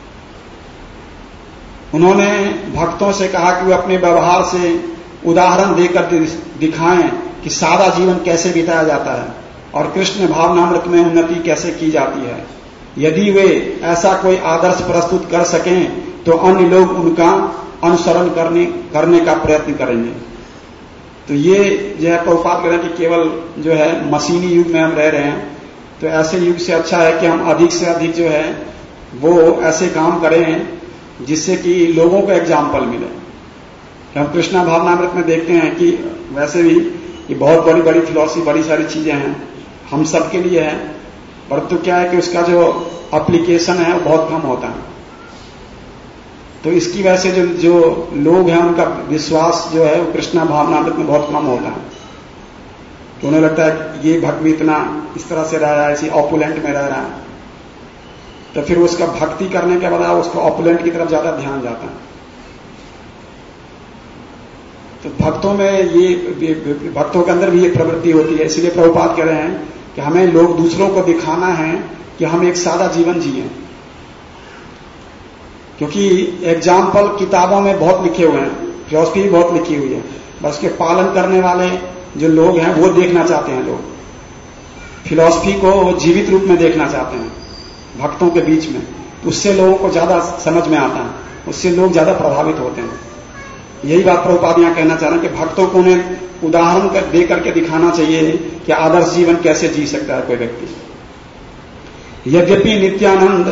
A: उन्होंने भक्तों से कहा कि वे अपने व्यवहार से उदाहरण देकर दिखाएं कि सादा जीवन कैसे बिताया जाता है और कृष्ण भावनामृत में उन्नति कैसे की जाती है। यदि वे ऐसा कोई आदर्श प्रस्तुत कर सकें तो अन्य लोग उनका अनुसरण करने का प्रयत्न करेंगे। तो ये जो है प्रभुपाद कह रहे हैं कि केवल जो है मशीनी युग में हम रह रहे हैं, तो ऐसे युग से अच्छा है कि हम अधिक से अधिक जो है वो ऐसे काम करें जिससे कि लोगों को एग्जाम्पल मिले। हम कृष्णा भावनामृत में देखते हैं कि वैसे भी ये बहुत बड़ी बड़ी फिलॉसफी, बड़ी सारी चीजें हैं, हम सबके लिए है, परंतु क्या है कि उसका जो एप्लीकेशन है वो बहुत कम होता है। तो इसकी वजह से जो लोग हैं उनका विश्वास जो है वो कृष्णा भावनामृत में बहुत कम होता है। तो उन्हें लगता है कि ये भक्त भी इतना इस तरह से रह रहा है, इसी ऑपुलेंट में रह रहा है, तो फिर उसका भक्ति करने के बाद उसको ऑपुलेंट की तरफ ज्यादा ध्यान जाता है। तो भक्तों में ये भक्तों के अंदर भी ये प्रवृत्ति होती है। इसलिए प्रभुपाद कह रहे हैं कि हमें लोग दूसरों को दिखाना है कि हम एक सादा जीवन जिए, क्योंकि एग्जाम्पल किताबों में बहुत लिखे हुए हैं, फिलॉसफी भी बहुत लिखी हुई है, बस उसके पालन करने वाले जो लोग हैं वो देखना चाहते हैं। लोग फिलॉसफी को जीवित रूप में देखना चाहते हैं भक्तों के बीच में, उससे लोगों को ज्यादा समझ में आता है, उससे लोग ज्यादा प्रभावित होते हैं। यही बात प्रभुपाद यहां कहना चाह रहे हैं कि भक्तों को उन्हें उदाहरण दे करके दिखाना चाहिए कि आदर्श जीवन कैसे जी सकता है कोई व्यक्ति। यद्यपि नित्यानंद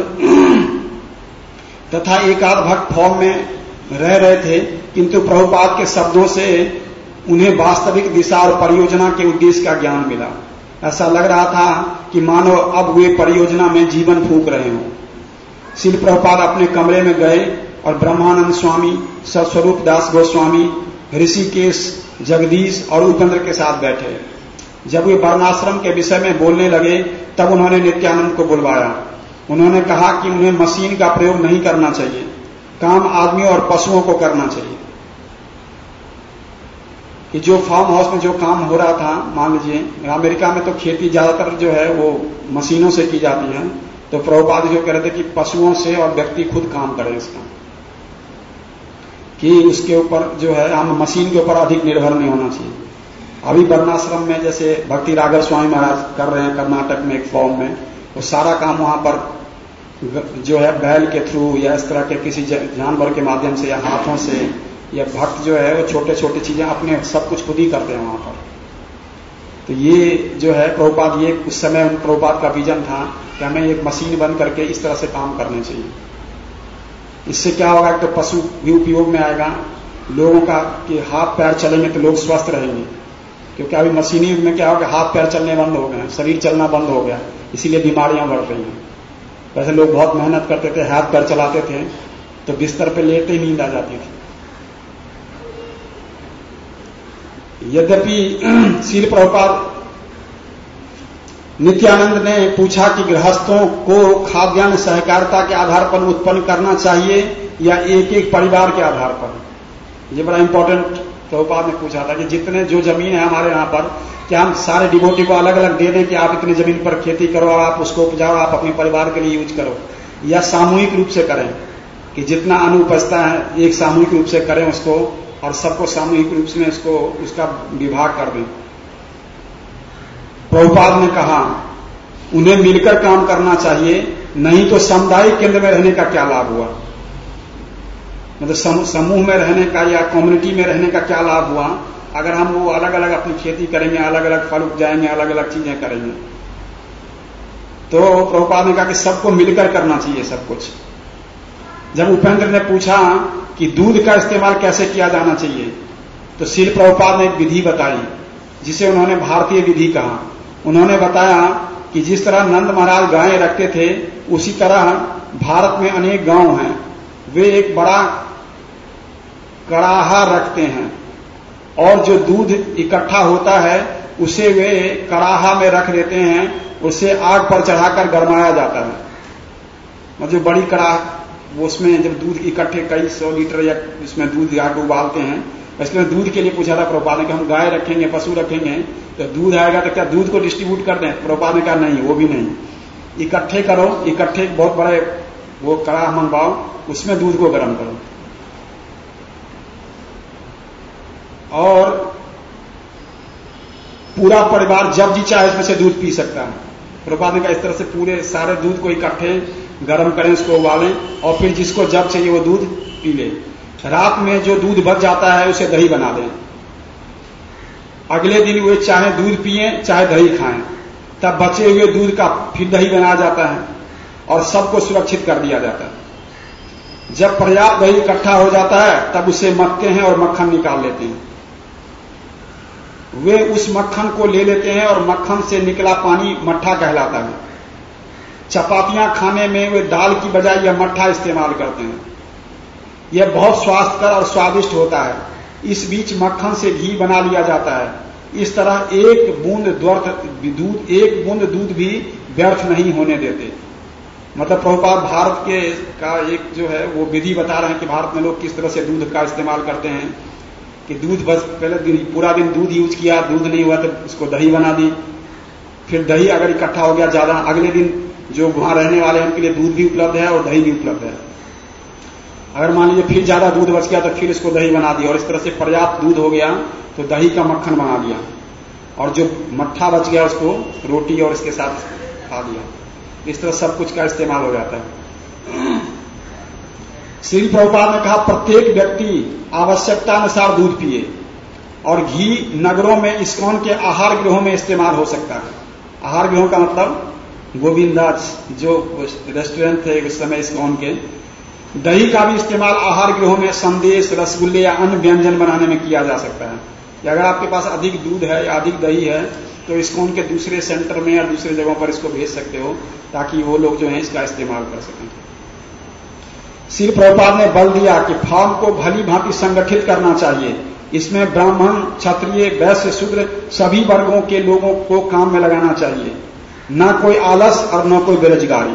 A: तथा एक आध भक्त फॉर्म में रह रहे थे, किंतु प्रभुपाद के शब्दों से उन्हें वास्तविक दिशा और परियोजना के उद्देश्य का ज्ञान मिला। ऐसा लग रहा था कि मानो अब वे परियोजना में जीवन फूंक रहे हों। श्रील प्रभुपाद अपने कमरे में गए और ब्रह्मानंद स्वामी, सत्स्वरूप दास गोस्वामी, ऋषिकेश, जगदीश और उपेंद्र के साथ बैठे। जब वे वर्णाश्रम के विषय में बोलने लगे तब उन्होंने नित्यानंद को बुलवाया। उन्होंने कहा कि उन्हें मशीन का प्रयोग नहीं करना चाहिए, काम आदमियों और पशुओं को करना चाहिए। कि जो फार्म हाउस में जो काम हो रहा था, मान लीजिए अमेरिका में तो खेती ज्यादातर जो है वो मशीनों से की जाती है, तो प्रभुपाद जो कह रहे थे कि पशुओं से और व्यक्ति खुद काम करें इसका, कि उसके ऊपर जो है हम मशीन के ऊपर अधिक निर्भर नहीं होना चाहिए। अभी वर्णाश्रम में जैसे भक्ति राघव स्वामी महाराज कर रहे हैं कर्नाटक में एक फॉर्म में, वो सारा काम वहां पर जो है बैल के थ्रू या इस तरह के किसी जानवर के माध्यम से या हाथों से, या भक्त जो है वो छोटे छोटे चीजें अपने सब कुछ खुद ही करते हैं वहां पर। तो ये जो है प्रभुपाद, ये उस समय प्रभुपाद का विजन था कि हमें एक मशीन बन करके इस तरह से काम करने चाहिए। इससे क्या होगा कि तो पशु भी उपयोग में आएगा, लोगों का कि हाथ पैर चलेंगे तो लोग स्वस्थ रहेंगे, क्योंकि अभी मशीनी युग में क्या होगा, हाथ पैर चलने बंद हो गए, शरीर चलना बंद हो गया, इसीलिए बीमारियां बढ़ रही हैं। वैसे लोग बहुत मेहनत करते थे, हाथ पैर चलाते थे, तो बिस्तर पे लेटे ही नींद आ जाती थी। यद्यपि श्रील प्रभुपाद नित्यानंद ने पूछा कि गृहस्थों को खाद्यान्न सहकारिता के आधार पर उत्पन्न करना चाहिए या एक एक परिवार के आधार पर। ये बड़ा इंपॉर्टेंट प्रभुपाद ने पूछा था कि जितने जो जमीन है हमारे यहाँ पर, क्या हम सारे डिवोटी को अलग अलग दे दें कि आप इतनी जमीन पर खेती करो और आप उसको उपजाओ, आप अपने परिवार के लिए यूज करो, या सामूहिक रूप से करें कि जितना अन्न उपजता है एक सामूहिक रूप से करें उसको, और सबको सामूहिक रूप से उसको उसका विभाग कर दें। प्रभुपाद ने कहा उन्हें मिलकर काम करना चाहिए, नहीं तो सामुदायिक केंद्र में रहने का क्या लाभ हुआ, मतलब समूह में रहने का या कम्युनिटी में रहने का क्या लाभ हुआ अगर हम वो अलग अलग अपनी खेती करेंगे, अलग अलग फल उपजाएंगे, अलग अलग चीजें करेंगे। तो प्रभुपाद ने कहा कि सबको मिलकर करना चाहिए सब कुछ। जब उपेंद्र ने पूछा कि दूध का इस्तेमाल कैसे किया जाना चाहिए, तो श्रील प्रभुपाद ने एक विधि बताई जिसे उन्होंने भारतीय विधि कहा। उन्होंने बताया कि जिस तरह नंद महाराज गायें रखते थे, उसी तरह भारत में अनेक गांव हैं, वे एक बड़ा कड़ाहा रखते हैं और जो दूध इकट्ठा होता है उसे वे कड़ाहा में रख देते हैं, उसे आग पर चढ़ाकर गरमाया जाता है। मतलब बड़ी कड़ाह, उसमें जब दूध इकट्ठे कई 100 लीटर या इसमें दूध आग उबालते हैं। इसलिए दूध के लिए पूछा था प्रभुपाद ने कि हम गाय रखेंगे, पशु रखेंगे, तो दूध आएगा तो क्या दूध को डिस्ट्रीब्यूट कर दें? प्रभुपाद ने कहा नहीं, वो भी नहीं, इकट्ठे करो, इकट्ठे बहुत बड़े वो कड़ाह मंगवाओ, उसमें दूध को गर्म करो और पूरा परिवार जब जी चाहे इसमें से दूध पी सकता है। प्रभुपाद ने कहा इस तरह से पूरे सारे दूध को इकट्ठे गर्म करें, उसको उबालें और फिर जिसको जब चाहिए वो दूध पी ले। रात में जो दूध बच जाता है उसे दही बना दें, अगले दिन वे चाहे दूध पिए चाहे दही खाएं, तब बचे हुए दूध का फिर दही बनाया जाता है और सबको सुरक्षित कर दिया जाता है। जब पर्याप्त दही इकट्ठा हो जाता है तब उसे मथते हैं और मक्खन निकाल लेते हैं। वे उस मक्खन को ले लेते हैं और मक्खन से निकला पानी मट्ठा कहलाता है। चपातियां खाने में वे दाल की बजाय यह मट्ठा इस्तेमाल करते हैं। यह बहुत स्वास्थ्यकर और स्वादिष्ट होता है। इस बीच मक्खन से घी बना लिया जाता है। इस तरह एक बूंद दूध भी व्यर्थ नहीं होने देते। मतलब प्रभुपाद भारत के का एक जो है वो विधि बता रहे हैं कि भारत में लोग किस तरह से दूध का इस्तेमाल करते हैं कि दूध बस पहले दिन पूरा दिन दूध यूज किया, दूध नहीं हुआ तो उसको दही बना दी, फिर दही अगर इकट्ठा हो गया ज्यादा, अगले दिन जो वहां रहने वाले हैं उनके लिए दूध भी उपलब्ध है और दही भी उपलब्ध है। अगर मान लीजिए फिर ज्यादा दूध बच गया तो फिर इसको दही बना दिया और इस तरह से पर्याप्त दूध हो गया तो दही का मक्खन बना दिया और जो मट्ठा बच गया उसको रोटी और इसके साथ खा दिया। इस तरह सब कुछ का इस्तेमाल हो जाता है। श्री प्रभुपाद ने कहा प्रत्येक व्यक्ति आवश्यकता अनुसार दूध पिए और घी नगरों में इस्कॉन के आहार गृहों में इस्तेमाल हो सकता है। आहार गृहों का मतलब गोविंदाज जो रेस्टोरेंट थे उस समय इस्कॉन के। दही का भी इस्तेमाल आहार गृहों में संदेश, रसगुल्ले या अन्य व्यंजन बनाने में किया जा सकता है। कि अगर आपके पास अधिक दूध है या अधिक दही है तो इस्कॉन के दूसरे सेंटर में या दूसरे जगहों पर इसको भेज सकते हो ताकि वो लोग जो है इसका इस्तेमाल कर सकें। श्री प्रभुपाद ने बल दिया कि फार्म को भली भांति संगठित करना चाहिए। इसमें ब्राह्मण, क्षत्रिय, वैश्य, शूद्र सभी वर्गों के लोगों को काम में लगाना चाहिए, न कोई आलस और न कोई बेरोजगारी।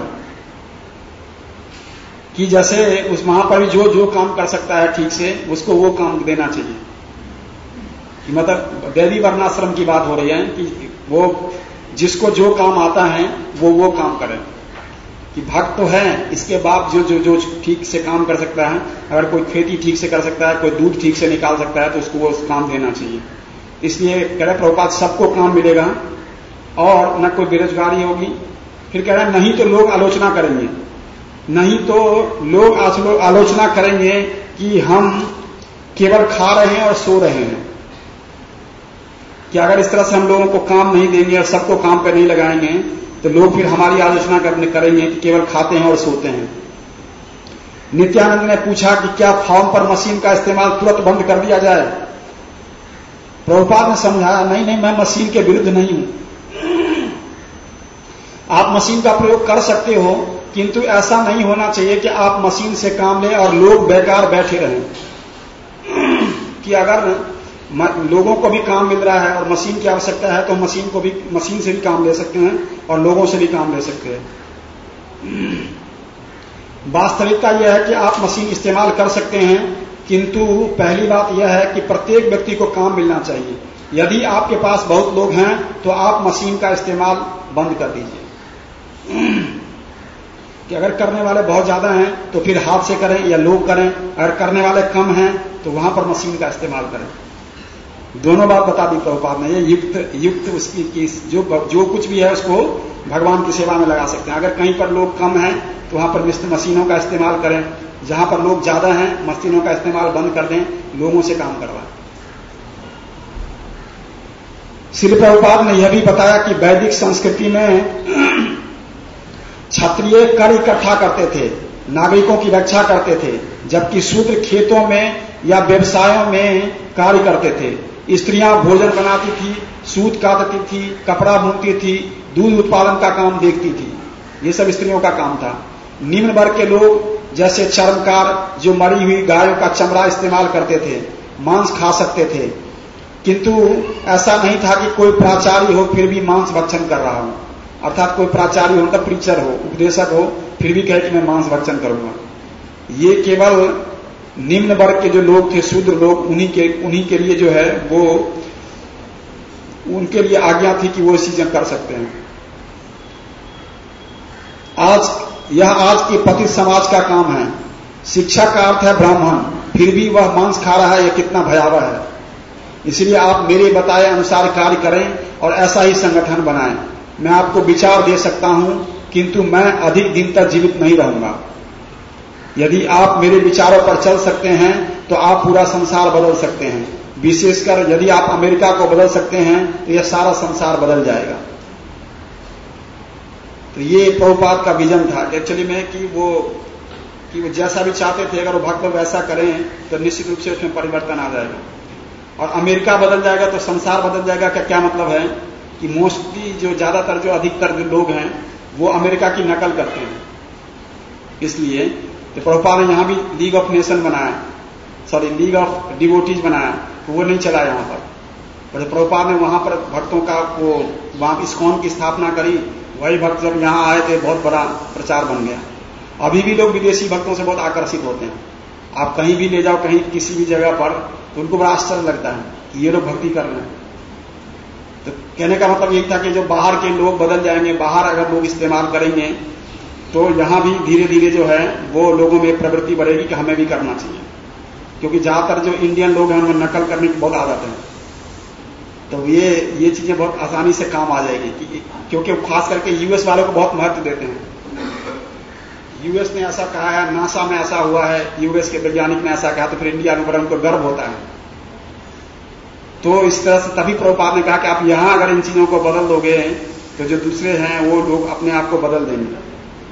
A: कि जैसे उस वहां पर भी जो काम कर सकता है ठीक से उसको वो काम देना चाहिए मतलब दैवी वर्णाश्रम की बात हो रही है कि वो जिसको जो काम आता है वो काम करे, कि भक्त तो है, इसके बाद जो ठीक से काम कर सकता है, अगर कोई खेती ठीक से कर सकता है, कोई दूध ठीक से निकाल सकता है, तो उसको वो काम देना चाहिए। इसलिए कह रहे प्रभुपाद सबको काम मिलेगा और न कोई बेरोजगारी होगी। फिर कह रहे नहीं तो लोग आलोचना करेंगे, नहीं तो लोग आलोचना करेंगे कि हम केवल खा रहे हैं और सो रहे हैं, कि अगर इस तरह से हम लोगों को काम नहीं देंगे और सबको काम पर नहीं लगाएंगे तो लोग फिर हमारी आलोचना करेंगे कि केवल खाते हैं और सोते हैं। नित्यानंद ने पूछा कि क्या फॉर्म पर मशीन का इस्तेमाल तुरंत बंद कर दिया जाए? प्रभुपाद ने समझाया नहीं, मैं मशीन के विरुद्ध नहीं हूं। आप मशीन का प्रयोग कर सकते हो, किंतु ऐसा नहीं होना चाहिए कि आप मशीन से काम लें और लोग बेकार बैठे रहें। कि अगर लोगों को भी काम मिल रहा है और मशीन की आवश्यकता है तो मशीन से भी काम ले सकते हैं और लोगों से भी काम ले सकते हैं। वास्तविकता यह है कि आप मशीन इस्तेमाल कर सकते हैं, किंतु पहली बात यह है कि प्रत्येक व्यक्ति को काम मिलना चाहिए। यदि आपके पास बहुत लोग हैं तो आप मशीन का इस्तेमाल बंद कर दीजिए। कि अगर करने वाले बहुत ज्यादा हैं तो फिर हाथ से करें या लोग करें, अगर करने वाले कम हैं तो वहां पर मशीन का इस्तेमाल करें। दोनों बात बता दी प्रभुपाद ने। ये युक्त उसकी जो कुछ भी है उसको भगवान की सेवा में लगा सकते हैं। अगर कहीं पर लोग कम हैं तो वहां पर मशीनों का इस्तेमाल करें, जहां पर लोग ज्यादा हैं मशीनों का इस्तेमाल बंद कर दें, लोगों से काम करवाएं। श्री प्रभुपाद ने यह भी बताया कि वैदिक संस्कृति में क्षत्रिय कर इकट्ठा करते थे, नागरिकों की रक्षा करते थे, जबकि शूद्र खेतों में या व्यवसायों में कार्य करते थे। स्त्रियां भोजन बनाती थी, सूत काटती थी, कपड़ा बुनती थी, दूध उत्पादन का काम देखती थी। ये सब स्त्रियों का काम था। निम्न वर्ग के लोग जैसे चर्मकार जो मरी हुई गायों का चमड़ा इस्तेमाल करते थे, मांस खा सकते थे, किंतु ऐसा नहीं था कि कोई प्राचार्य हो फिर भी मांस भक्षण कर रहा हो। अर्थात कोई प्राचार्य हो, मतलब प्रीचर हो, उपदेशक हो, फिर भी कहे कि मैं मांस भक्षण करूंगा। ये केवल निम्न वर्ग के जो लोग थे, शूद्र लोग, उन्हीं के लिए जो है वो उनके लिए आज्ञा थी कि वो चीजें कर सकते हैं। आज के पतित समाज का काम है। शिक्षा का अर्थ है ब्राह्मण, फिर भी वह मांस खा रहा है, यह कितना भयावह है। इसलिए आप मेरे बताए अनुसार कार्य करें और ऐसा ही संगठन बनाएं। मैं आपको विचार दे सकता हूं, किंतु मैं अधिक दिन तक जीवित नहीं रहूंगा। यदि आप मेरे विचारों पर चल सकते हैं तो आप पूरा संसार बदल सकते हैं। विशेषकर यदि आप अमेरिका को बदल सकते हैं तो यह सारा संसार बदल जाएगा। तो ये प्रभुपाद का विजन था एक्चुअली में कि वो जैसा भी चाहते थे, अगर वो भक्त लोग वैसा करें तो निश्चित रूप से उसमें परिवर्तन आ जाएगा और अमेरिका बदल जाएगा तो संसार बदल जाएगा। का क्या मतलब है कि मोस्टली जो अधिकतर जो लोग हैं वो अमेरिका की नकल करते हैं। इसलिए तो प्रभुपाद ने यहां भी लीग ऑफ नेशन बनाया, लीग ऑफ डिवोटीज बनाया, तो वो नहीं चला यहां पर। प्रभुपाद ने वहां पर भक्तों का वहां इस्कॉन की स्थापना करी। वही भक्त जब यहां आए थे बहुत बड़ा प्रचार बन गया। अभी भी लोग विदेशी भक्तों से बहुत आकर्षित होते हैं। आप कहीं भी ले जाओ, कहीं किसी भी जगह पर, तो उनको बड़ा आश्चर्य लगता है कि ये लोग भक्ति कर रहे हैं। तो कहने का मतलब यही था कि जो बाहर के लोग बदल जाएंगे, बाहर अगर लोग इस्तेमाल करेंगे तो यहां भी धीरे धीरे जो है वो लोगों में प्रवृत्ति बढ़ेगी कि हमें भी करना चाहिए। क्योंकि ज्यादातर जो इंडियन लोग हैं उनमें नकल करने की बहुत आदत है। तो ये चीजें बहुत आसानी से काम आ जाएगी, क्योंकि खास करके यूएस वालों को बहुत महत्व देते हैं। यूएस ने ऐसा कहा है, नासा में ऐसा हुआ है, यूएस के वैज्ञानिक ने ऐसा कहा, तो फिर इंडिया में उनको गर्व होता है। तो इस तरह से तभी प्रभुपाद ने कहा कि आप यहां अगर इन चीजों को बदल दोगे तो जो दूसरे हैं वो लोग अपने आप को बदल देंगे।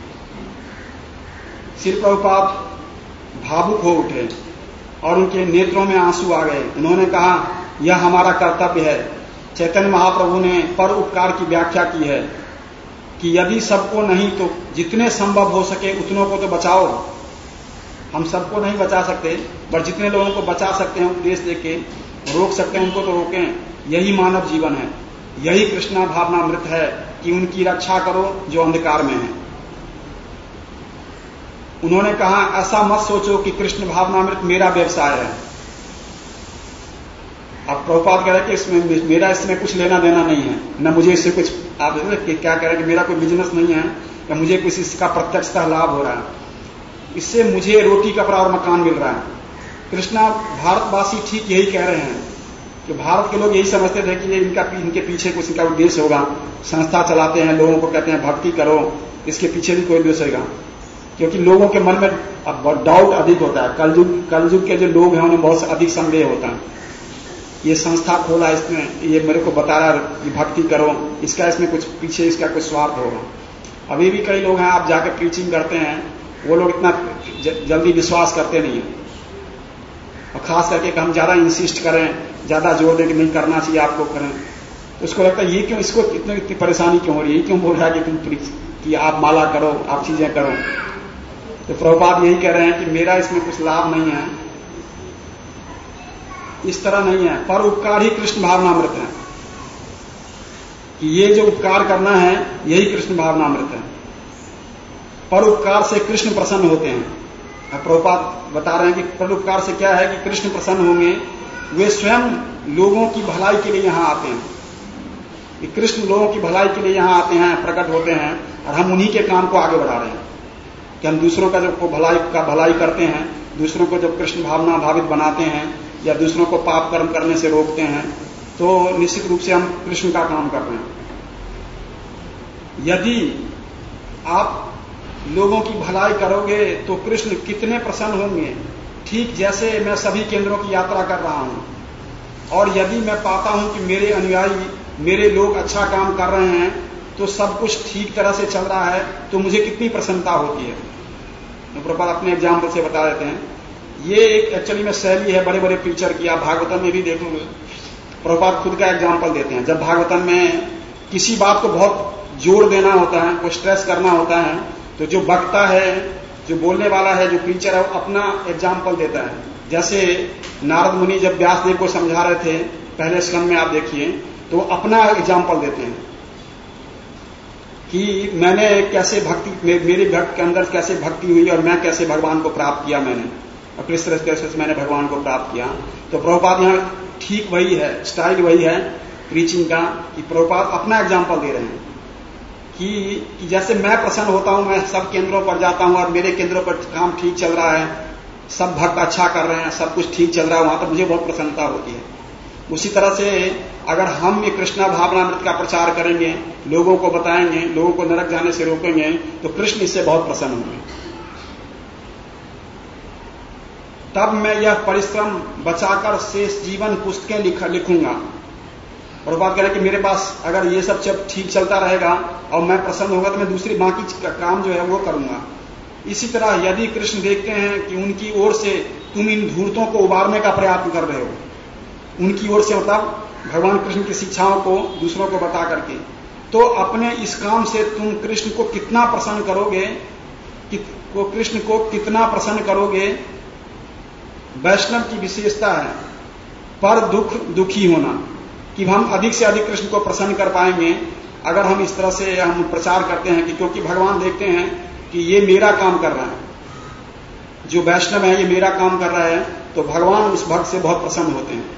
A: श्री प्रभुपाद भावुक हो उठे और उनके नेत्रों में आंसू आ गए। उन्होंने कहा यह हमारा कर्तव्य है। चैतन्य महाप्रभु ने पर उपकार की व्याख्या की है कि यदि सबको नहीं तो जितने संभव हो सके उतनों को तो बचाओ। हम सबको नहीं बचा सकते, पर जितने लोगों को बचा सकते हैं उपदेश देके रोक सकते हैं उनको तो रोकें। यही मानव जीवन है, यही कृष्णा भावनामृत है कि उनकी रक्षा करो जो अंधकार में है। उन्होंने कहा ऐसा मत सोचो कि कृष्ण भावनामृत मेरा व्यवसाय है। अब प्रभुपाद कह रहे हैं कि इसमें मेरा इसमें कुछ लेना देना नहीं है, न मुझे इससे कुछ, आप क्या कह रहे हैं कि मेरा कोई बिजनेस नहीं है या मुझे कुछ इसका प्रत्यक्षतः लाभ हो रहा है, इससे मुझे रोटी कपड़ा और मकान मिल रहा है। कृष्णा भारतवासी ठीक यही कह रहे हैं कि भारत के लोग यही समझते थे कि इनके पीछे कुछ इनका उद्देश्य होगा, संस्था चलाते हैं, लोगों को कहते हैं भक्ति करो, इसके पीछे भी कोई उद्देश्य होगा, क्योंकि लोगों के मन में अब डाउट अधिक होता है। कलयुग के जो लोग हैं उन्हें बहुत अधिक संदेह होता है, ये संस्था खोला इसने, ये मेरे को बता रहा कि भक्ति करो, इसका इसमें कुछ पीछे इसका कुछ स्वार्थ होगा। अभी भी कई लोग हैं, आप जाकर प्रीचिंग करते हैं, वो लोग इतना जल्दी विश्वास करते नहीं है, और खास करके हम ज्यादा इंसिस्ट करें, ज्यादा जोर दें कि नहीं करना चाहिए आपको, करें, तो उसको लगता है ये क्यों, इसको इतनी परेशानी क्यों हो रही है, क्यों बोल रहा है कि आप माला करो, आप चीजें करो। तो प्रभुपाद यही कह रहे हैं कि मेरा इसमें कुछ लाभ नहीं है, इस तरह नहीं है, पर उपकार ही कृष्ण भावनामृत है, कि ये जो उपकार करना है यही कृष्ण भावनामृत है। पर उपकार से कृष्ण प्रसन्न होते हैं। अब प्रभुपाद बता रहे हैं कि पर उपकार से क्या है कि कृष्ण प्रसन्न होंगे, वे स्वयं लोगों की भलाई के लिए यहां आते हैं, कि कृष्ण लोगों की भलाई के लिए यहां आते हैं, प्रकट होते हैं, और हम उन्हीं के काम को आगे बढ़ा रहे हैं कि हम दूसरों का जब भलाई करते हैं, दूसरों को जब कृष्ण भावना भावित बनाते हैं या दूसरों को पाप कर्म करने से रोकते हैं, तो निश्चित रूप से हम कृष्ण का काम कर रहे हैं। यदि आप लोगों की भलाई करोगे तो कृष्ण कितने प्रसन्न होंगे, ठीक जैसे मैं सभी केंद्रों की यात्रा कर रहा हूं, और यदि मैं पाता हूं कि मेरे अनुयायी, मेरे लोग अच्छा काम कर रहे हैं, तो सब कुछ ठीक तरह से चल रहा है, तो मुझे कितनी प्रसन्नता होती है। तो प्रभुपाद अपने एग्जाम्पल से बता देते हैं, ये एक एक्चुअली में शैली है बड़े बड़े टीचर की, आप भागवतम में भी देखोगे, प्रभुपाद खुद का एग्जाम्पल देते हैं। जब भागवतम में किसी बात को बहुत जोर देना होता है, को स्ट्रेस करना होता है, तो जो वक्ता है, जो बोलने वाला है, जो टीचर है, वो अपना एग्जाम्पल देता है। जैसे नारद मुनि जब व्यासदेव को समझा रहे थे, पहले स्कंद में आप देखिए, तो अपना एग्जाम्पल देते हैं कि मैंने कैसे भक्ति, मेरे भक्त के अंदर कैसे भक्ति हुई और मैं कैसे भगवान को प्राप्त किया, मैंने और किस तरह से मैंने भगवान को प्राप्त किया। तो प्रभुपाद यहाँ ठीक वही है, स्टाइल वही है प्रीचिंग का, कि प्रभुपाद अपना एग्जाम्पल दे रहे हैं कि जैसे मैं प्रसन्न होता हूं, मैं सब केंद्रों पर जाता हूं और मेरे केंद्रों पर काम ठीक चल रहा है, सब भक्त अच्छा कर रहे हैं, सब कुछ ठीक चल रहा है, वहां तो मुझे बहुत प्रसन्नता होती है। उसी तरह से अगर हम ये कृष्णा भावनामृत का प्रचार करेंगे, लोगों को बताएंगे, लोगों को नरक जाने से रोकेंगे, तो कृष्ण इससे बहुत प्रसन्न होंगे। तब मैं यह परिश्रम बचाकर शेष जीवन पुस्तकें लिखूंगा। प्रभुपाद कह रहे कि मेरे पास अगर ये सब ठीक चलता रहेगा और मैं प्रसन्न होगा, तो मैं दूसरी बाकी काम जो है वो करूंगा। इसी तरह यदि कृष्ण देखते हैं कि उनकी ओर से तुम इन धूर्तों को उबारने का प्रयत्न कर रहे हो, उनकी ओर से मतलब भगवान कृष्ण की शिक्षाओं को दूसरों को बता करके, तो अपने इस काम से तुम कृष्ण को कितना प्रसन्न करोगे, कृष्ण को कितना प्रसन्न करोगे। वैष्णव की विशेषता है पर दुखी होना, कि हम अधिक से अधिक कृष्ण को प्रसन्न कर पाएंगे अगर हम इस तरह से हम प्रचार करते हैं कि क्योंकि भगवान देखते हैं कि ये मेरा काम कर रहा है, जो वैष्णव है ये मेरा काम कर रहा है, तो भगवान उस भक्त से बहुत प्रसन्न होते हैं।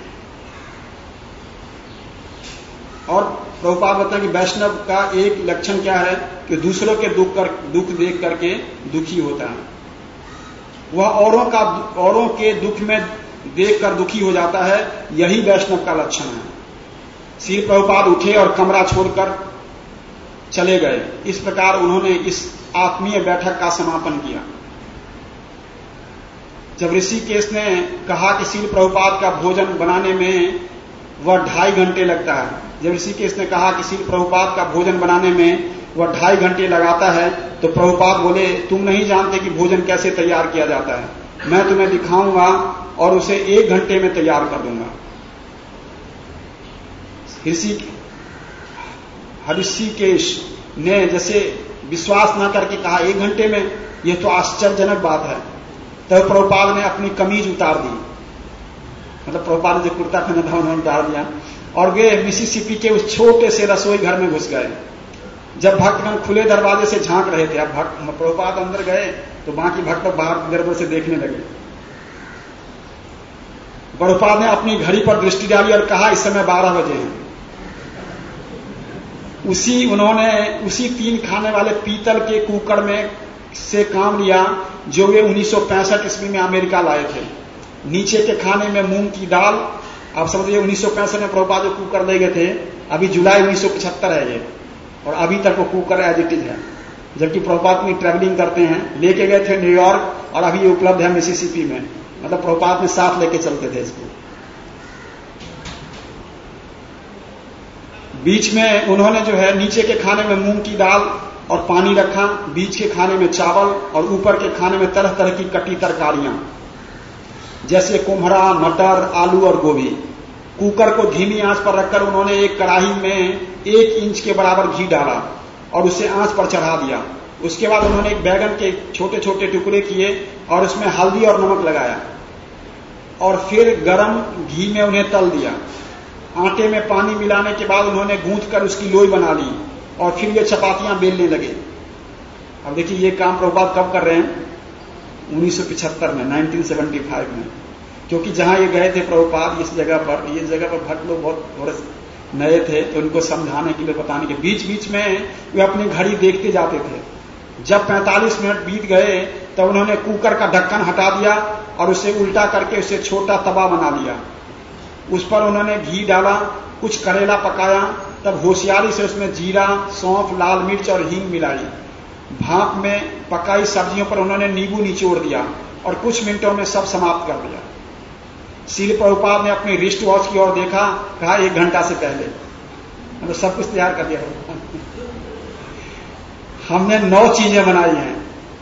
A: और प्रभुपाद बताते हैं कि वैष्णव का एक लक्षण क्या है कि दूसरों के दुख देख करके दुखी होता है, वह औरों के दुख में देखकर दुखी हो जाता है, यही वैष्णव का लक्षण है। श्री प्रभुपाद उठे और कमरा छोड़कर चले गए। इस प्रकार उन्होंने इस आत्मीय बैठक का समापन किया। जब ऋषिकेश ने कहा कि श्री प्रभुपाद का भोजन बनाने में वह 2.5 घंटे लगता है, जब ऋषिकेश ने कहा कि श्री प्रभुपाद का भोजन बनाने में वह 2.5 घंटे लगाता है, तो प्रभुपाद बोले तुम नहीं जानते कि भोजन कैसे तैयार किया जाता है, मैं तुम्हें दिखाऊंगा और उसे 1 घंटे में तैयार कर दूंगा। ऋषिकेश ने जैसे विश्वास न करके कहा 1 घंटे में, यह तो आश्चर्यजनक बात है। तब प्रभुपाद ने अपनी कमीज उतार दी, मतलब प्रभुपाद ने जो कुर्ता पहना था उन्होंने उतार दिया और वे मिसिसिपी के उस छोटे से रसोई घर में घुस गए। जब भक्तगण खुले दरवाजे से झांक रहे थे, अब प्रभुपाद अंदर गए तो बाकी भक्त बाहर दरवाजे से देखने लगे। प्रभुपाद ने अपनी घड़ी पर दृष्टि डाली और कहा इस समय 12 बजे हैं। उसी 3 खाने वाले पीतल के कुकर में से काम लिया जो वे 1965 ईस्वी में अमेरिका लाए थे। नीचे के खाने में मूंग की दाल, आप समझिए 1965 में प्रभुपाद जो कुकर ले गए थे, अभी जुलाई 1975 है ये, और अभी तक वो कुकर एज इट इज है। जबकि प्रभुपाद अपनी ट्रैवलिंग करते हैं, लेके गए थे न्यूयॉर्क और अभी ये उपलब्ध है मिसिसिपी में, मतलब प्रभुपाद में साथ लेके चलते थे इसको। बीच में उन्होंने जो है नीचे के खाने में मूंग की दाल और पानी रखा, बीच के खाने में चावल और ऊपर के खाने में तरह तरह की कटी तरकारियां जैसे कोम्हरा, मटर, आलू और गोभी। कुकर को धीमी आंच पर रखकर उन्होंने एक कढ़ाई में 1 इंच के बराबर घी डाला और उसे आंच पर चढ़ा दिया। उसके बाद उन्होंने एक बैगन के छोटे छोटे टुकड़े किए और उसमें हल्दी और नमक लगाया और फिर गरम घी में उन्हें तल दिया। आटे में पानी मिलाने के बाद उन्होंने गूंथ कर उसकी लोई बना ली और फिर ये चपातियां बेलने लगे। अब देखिए ये काम प्रभुपाद कब कर रहे हैं? 1975 में, 1975 में, क्योंकि जहां ये गए थे प्रभुपाद इस जगह पर, ये जगह पर भक्त लोग बहुत थोड़े नए थे, तो उनको समझाने के लिए, बताने के बीच बीच में वे अपनी घड़ी देखते जाते थे। जब 45 मिनट बीत गए तब उन्होंने कुकर का ढक्कन हटा दिया और उसे उल्टा करके उसे छोटा तवा बना लिया। उस पर उन्होंने घी डाला, कुछ करेला पकाया, तब होशियारी से उसमें जीरा, सौंफ, लाल मिर्च और हींग मिलाई। भाप में पकाई सब्जियों पर उन्होंने नींबू निचोड़ दिया और कुछ मिनटों में सब समाप्त कर दिया। श्रील प्रभुपाद ने अपनी रिस्ट वॉच की ओर देखा, कहा 1 घंटा से पहले, मतलब सब कुछ तैयार कर दिया। हमने 9 चीजें बनाई हैं।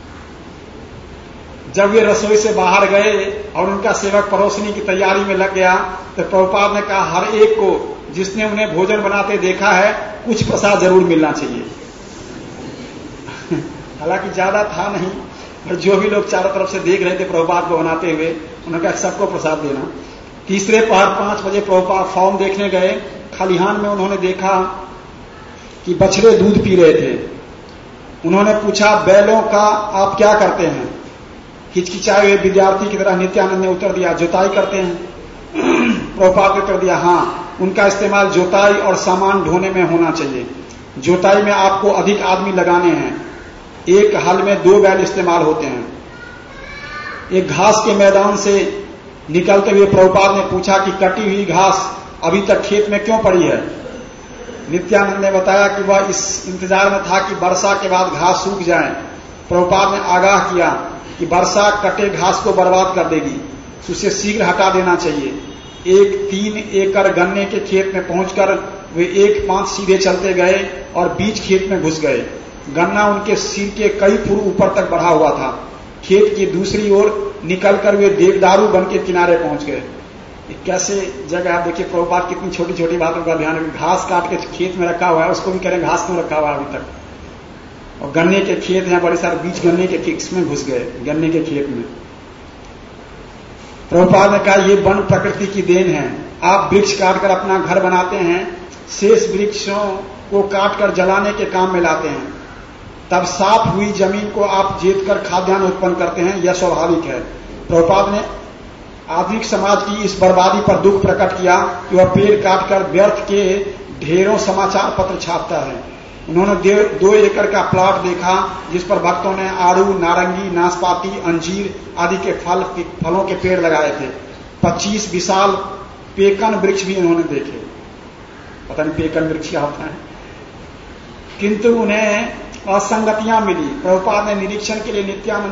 A: जब वे रसोई से बाहर गए और उनका सेवक परोसनी की तैयारी में लग गया तो प्रभुपाद ने कहा हर एक को जिसने उन्हें भोजन बनाते देखा है कुछ प्रसाद जरूर मिलना चाहिए। हालांकि ज्यादा था नहीं, और जो भी लोग चारों तरफ से देख रहे थे प्रभुपाद को बनाते हुए, उन्होंने कहा सबको प्रसाद देना। तीसरे पहर 5 बजे प्रभुपाद फॉर्म देखने गए। खलिहान में उन्होंने देखा कि बछड़े दूध पी रहे थे। उन्होंने पूछा बैलों का आप क्या करते हैं? हिचकिचाए हुए विद्यार्थी की तरह नित्यानंद ने उत्तर दिया जोताई करते हैं। प्रभुपाद ने उत्तर दिया हाँ, उनका इस्तेमाल जोताई और सामान ढोने में होना चाहिए। जोताई में आपको अधिक आदमी लगाने हैं। एक हल में 2 बैल इस्तेमाल होते हैं। एक घास के मैदान से निकलते हुए प्रभुपाद ने पूछा कि कटी हुई घास अभी तक खेत में क्यों पड़ी है? नित्यानंद ने बताया कि वह इस इंतजार में था कि वर्षा के बाद घास सूख जाए। प्रभुपाद ने आगाह किया कि वर्षा कटे घास को बर्बाद कर देगी, उसे शीघ्र हटा देना चाहिए। एक 3 एकड़ गन्ने के खेत में पहुंचकर वे 1 5 सीधे चलते गए और बीच खेत में घुस गए। गन्ना उनके सिर के कई फुट ऊपर तक बढ़ा हुआ था। खेत की दूसरी ओर निकलकर वे देवदारू बन के किनारे पहुंच गए। कैसे जगह आप देखिए, प्रभुपाद कितनी छोटी छोटी बातों का ध्यान रखें। घास काट के खेत में रखा हुआ है, उसको भी कह रहे घास क्यों रखा हुआ है अभी तक? और गन्ने के खेत हैं बड़े सारे, बीच गन्ने के खेत में घुस गए, गन्ने के खेत में। प्रभुपाद ने कहा ये वन प्रकृति की देन है। आप वृक्ष काटकर अपना घर बनाते हैं, शेष वृक्षों को काटकर जलाने के काम में लाते हैं, तब साफ हुई जमीन को आप जोत कर खाद्यान्न उत्पन्न करते हैं, यह स्वाभाविक है। प्रभुपाद ने आधुनिक समाज की इस बर्बादी पर दुख प्रकट किया कि वह पेड़ काटकर व्यर्थ के ढेरों समाचार पत्र छापता है। उन्होंने 2 एकड़ का प्लॉट देखा जिस पर भक्तों ने आड़ू, नारंगी, नाशपाती, अंजीर आदि के फलों के पेड़ लगाए थे। 25 विशाल पेकन वृक्ष भी उन्होंने देखे। पता नहीं पेकन वृक्ष क्या होता है, किंतु उन्हें असंगतियां मिली। प्रभुपाद के निरीक्षण के लिए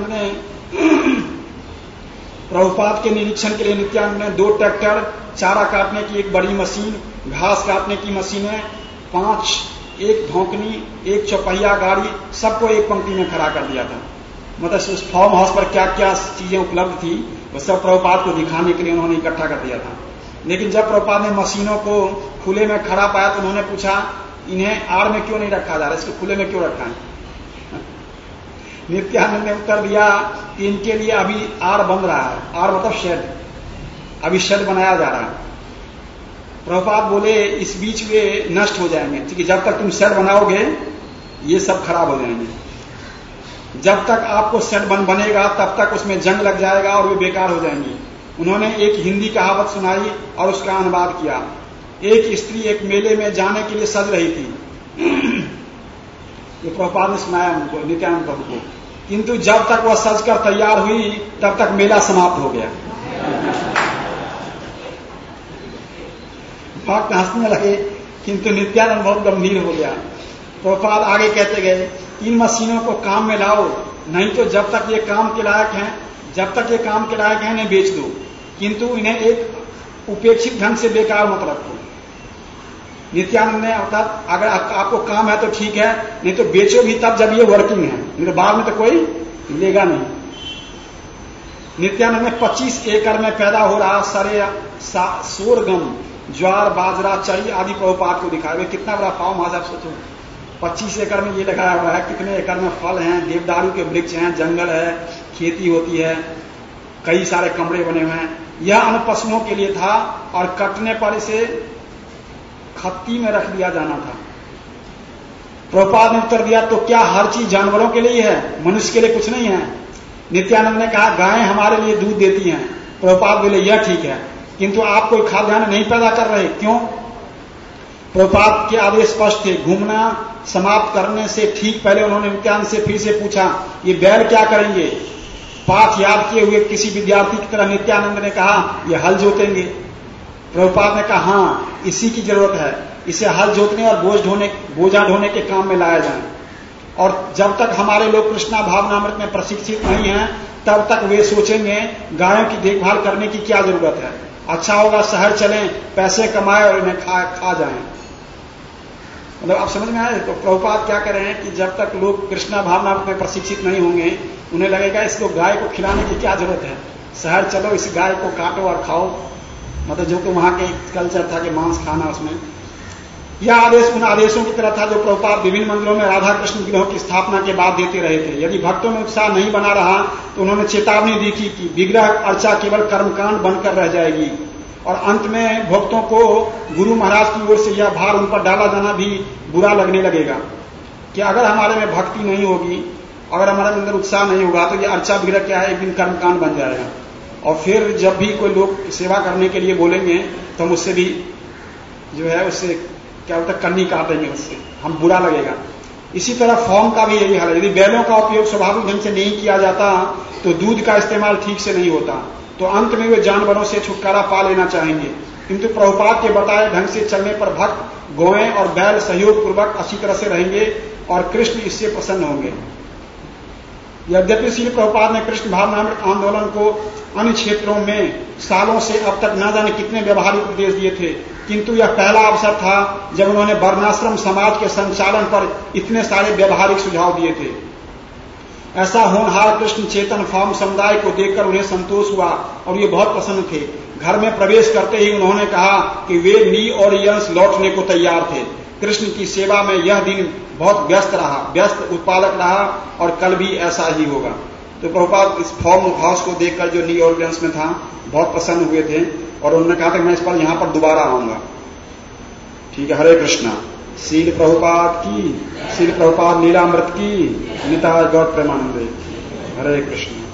A: नित्यानंद ने 2 ट्रैक्टर, चारा काटने की एक बड़ी मशीन, घास काटने की मशीनें 5, 1 धोकनी, 1 चौपहिया गाड़ी, सबको एक पंक्ति में खड़ा कर दिया था। मतलब उस फार्म हाउस पर क्या क्या चीजें उपलब्ध थी वो सब प्रभुपाद को दिखाने के लिए उन्होंने इकट्ठा कर दिया था। लेकिन जब प्रभुपाद ने मशीनों को खुले में खड़ा पाया तो उन्होंने पूछा इन्हें आड़ में क्यों नहीं रखा जा रहा, इसको खुले में क्यों रखा है? नित्यानंद ने उत्तर दिया कि इनके लिए अभी आड़ बन रहा है। आड़ मतलब शेड, अभी शेड बनाया जा रहा है। प्रभुपाद बोले इस बीच वे नष्ट हो जाएंगे, क्योंकि जब तक तुम शेड बनाओगे ये सब खराब हो जाएंगे। जब तक आपको शेड बनेगा तब तक उसमें जंग लग जाएगा और वे बेकार हो जाएंगी। उन्होंने एक हिंदी कहावत सुनाई और उसका अनुवाद किया। एक स्त्री एक मेले में जाने के लिए सज रही थी। ये प्रभुपाद ने सुनाया उनको, नित्यानंद प्रभु को। किंतु जब तक वह सजकर तैयार हुई तब तक मेला समाप्त हो गया। भक्त हंसने लगे, किंतु नित्यानंद बहुत गंभीर हो गया। प्रभुपाद आगे कहते गए, इन मशीनों को काम में लाओ, नहीं तो जब तक ये काम के लायक हैं इन्हें बेच दो, किंतु इन्हें एक उपेक्षित ढंग से बेकार मत रखो। नित्यानंद ने अर्थात अगर आपको काम है तो ठीक है, नहीं तो बेचो भी तब जब ये वर्किंग है, नहीं तो बाद में तो कोई लेगा नहीं। नित्यानंद में 25 एकड़ में पैदा हो रहा सोरगम, ज्वार, बाजरा, चरी आदि प्रभुपाद को दिखाया। कितना बड़ा पाव महाराज सोचो, 25 एकड़ में ये लगाया हुआ है, कितने एकड़ में फल हैं, देवदारू के वृक्ष हैं, जंगल है, खेती होती है, कई सारे कमरे बने हुए हैं। यह अन्य पशुओं के लिए था और कटने पर इसे खत्ती में रख दिया जाना था। प्रभुपाद ने उत्तर दिया, तो क्या हर चीज जानवरों के लिए है, मनुष्य के लिए कुछ नहीं है? नित्यानंद ने कहा, गायें हमारे लिए दूध देती हैं। प्रभुपाद बोले, यह ठीक है, किंतु आप कोई खाद्यान्न नहीं पैदा कर रहे, क्यों? प्रभुपाद के आदेश स्पष्ट थे। घूमना समाप्त करने से ठीक पहले उन्होंने नित्यानंद से फिर से पूछा, ये बैल क्या करेंगे? पाठ याद किए हुए किसी विद्यार्थी की तरह नित्यानंद ने कहा, ये हल जोतेंगे। प्रभुपाद ने कहा, हाँ, इसी की जरूरत है, इसे हल जोतने और बोझा ढोने के काम में लाया जाए। और जब तक हमारे लोग कृष्णा भावनामृत में प्रशिक्षित नहीं हैं, तब तक वे सोचेंगे गायों की देखभाल करने की क्या जरूरत है, अच्छा होगा शहर चलें, पैसे कमाएं और इन्हें खा जाएं। मतलब आप समझ में आए? तो प्रभुपाद क्या कर रहे हैं कि जब तक लोग कृष्णा भावनामृत में प्रशिक्षित नहीं होंगे, उन्हें लगेगा इसको गाय को खिलाने की क्या जरूरत है, शहर चलो, इस गाय को काटो और खाओ। मतलब जो कि वहां के कल्चर था कि मांस खाना, उसमें यह आदेश उन आदेशों की तरह था जो प्रभुपाद विभिन्न मंदिरों में राधा कृष्ण विग्रहों की स्थापना के बाद देते रहे थे। यदि भक्तों में उत्साह नहीं बना रहा तो उन्होंने चेतावनी दी थी कि विग्रह अर्चा केवल कर्मकांड बनकर रह जाएगी। और अंत में भक्तों को गुरु महाराज की ओर से यह भार उन पर डाला जाना भी बुरा लगने लगेगा कि अगर हमारे में भक्ति नहीं होगी, अगर हमारे अंदर उत्साह नहीं होगा, तो यह अर्चा विग्रह क्या है, एक दिन कर्मकांड बन जाएगा। और फिर जब भी कोई लोग सेवा करने के लिए बोलेंगे तो हम उससे भी जो है उससे क्या होता है, कन्नी काटेंगे, उससे हम बुरा लगेगा। इसी तरह फॉर्म का भी यही हाल है। यदि बैलों का उपयोग स्वाभाविक ढंग से नहीं किया जाता तो दूध का इस्तेमाल ठीक से नहीं होता, तो अंत में वे जानवरों से छुटकारा पा लेना चाहेंगे। किंतु प्रभुपाद के बताए ढंग से चलने पर भक्त गौएं और बैल सहयोग पूर्वक अच्छी तरह से रहेंगे और कृष्ण इससे प्रसन्न होंगे। यद्यपि श्री प्रभुपाद ने कृष्ण भावनामृत आंदोलन को अन्य क्षेत्रों में सालों से अब तक न जाने कितने व्यवहारिक उपदेश दिए थे, किंतु यह पहला अवसर था जब उन्होंने वर्णाश्रम समाज के संचालन पर इतने सारे व्यवहारिक सुझाव दिए थे। ऐसा होनहार कृष्ण चेतन फार्म समुदाय को देखकर उन्हें संतोष हुआ और ये बहुत प्रसन्न थे। घर में प्रवेश करते ही उन्होंने कहा कि वे नी ऑडियंस लौटने को तैयार थे। कृष्ण की सेवा में यह दिन बहुत व्यस्त उत्पादक रहा और कल भी ऐसा ही होगा। तो प्रभुपाद इस फॉर्म हाउस को देखकर जो नी ऑडियंस में था बहुत प्रसन्न हुए थे और उन्होंने कहा था मैं इस पर यहां पर दोबारा आऊंगा। ठीक है, हरे कृष्णा। श्रील प्रभुपाद की, श्रील प्रभुपाद लीलामृत की, निताय गौर प्रेमानंदे। हरे कृष्ण।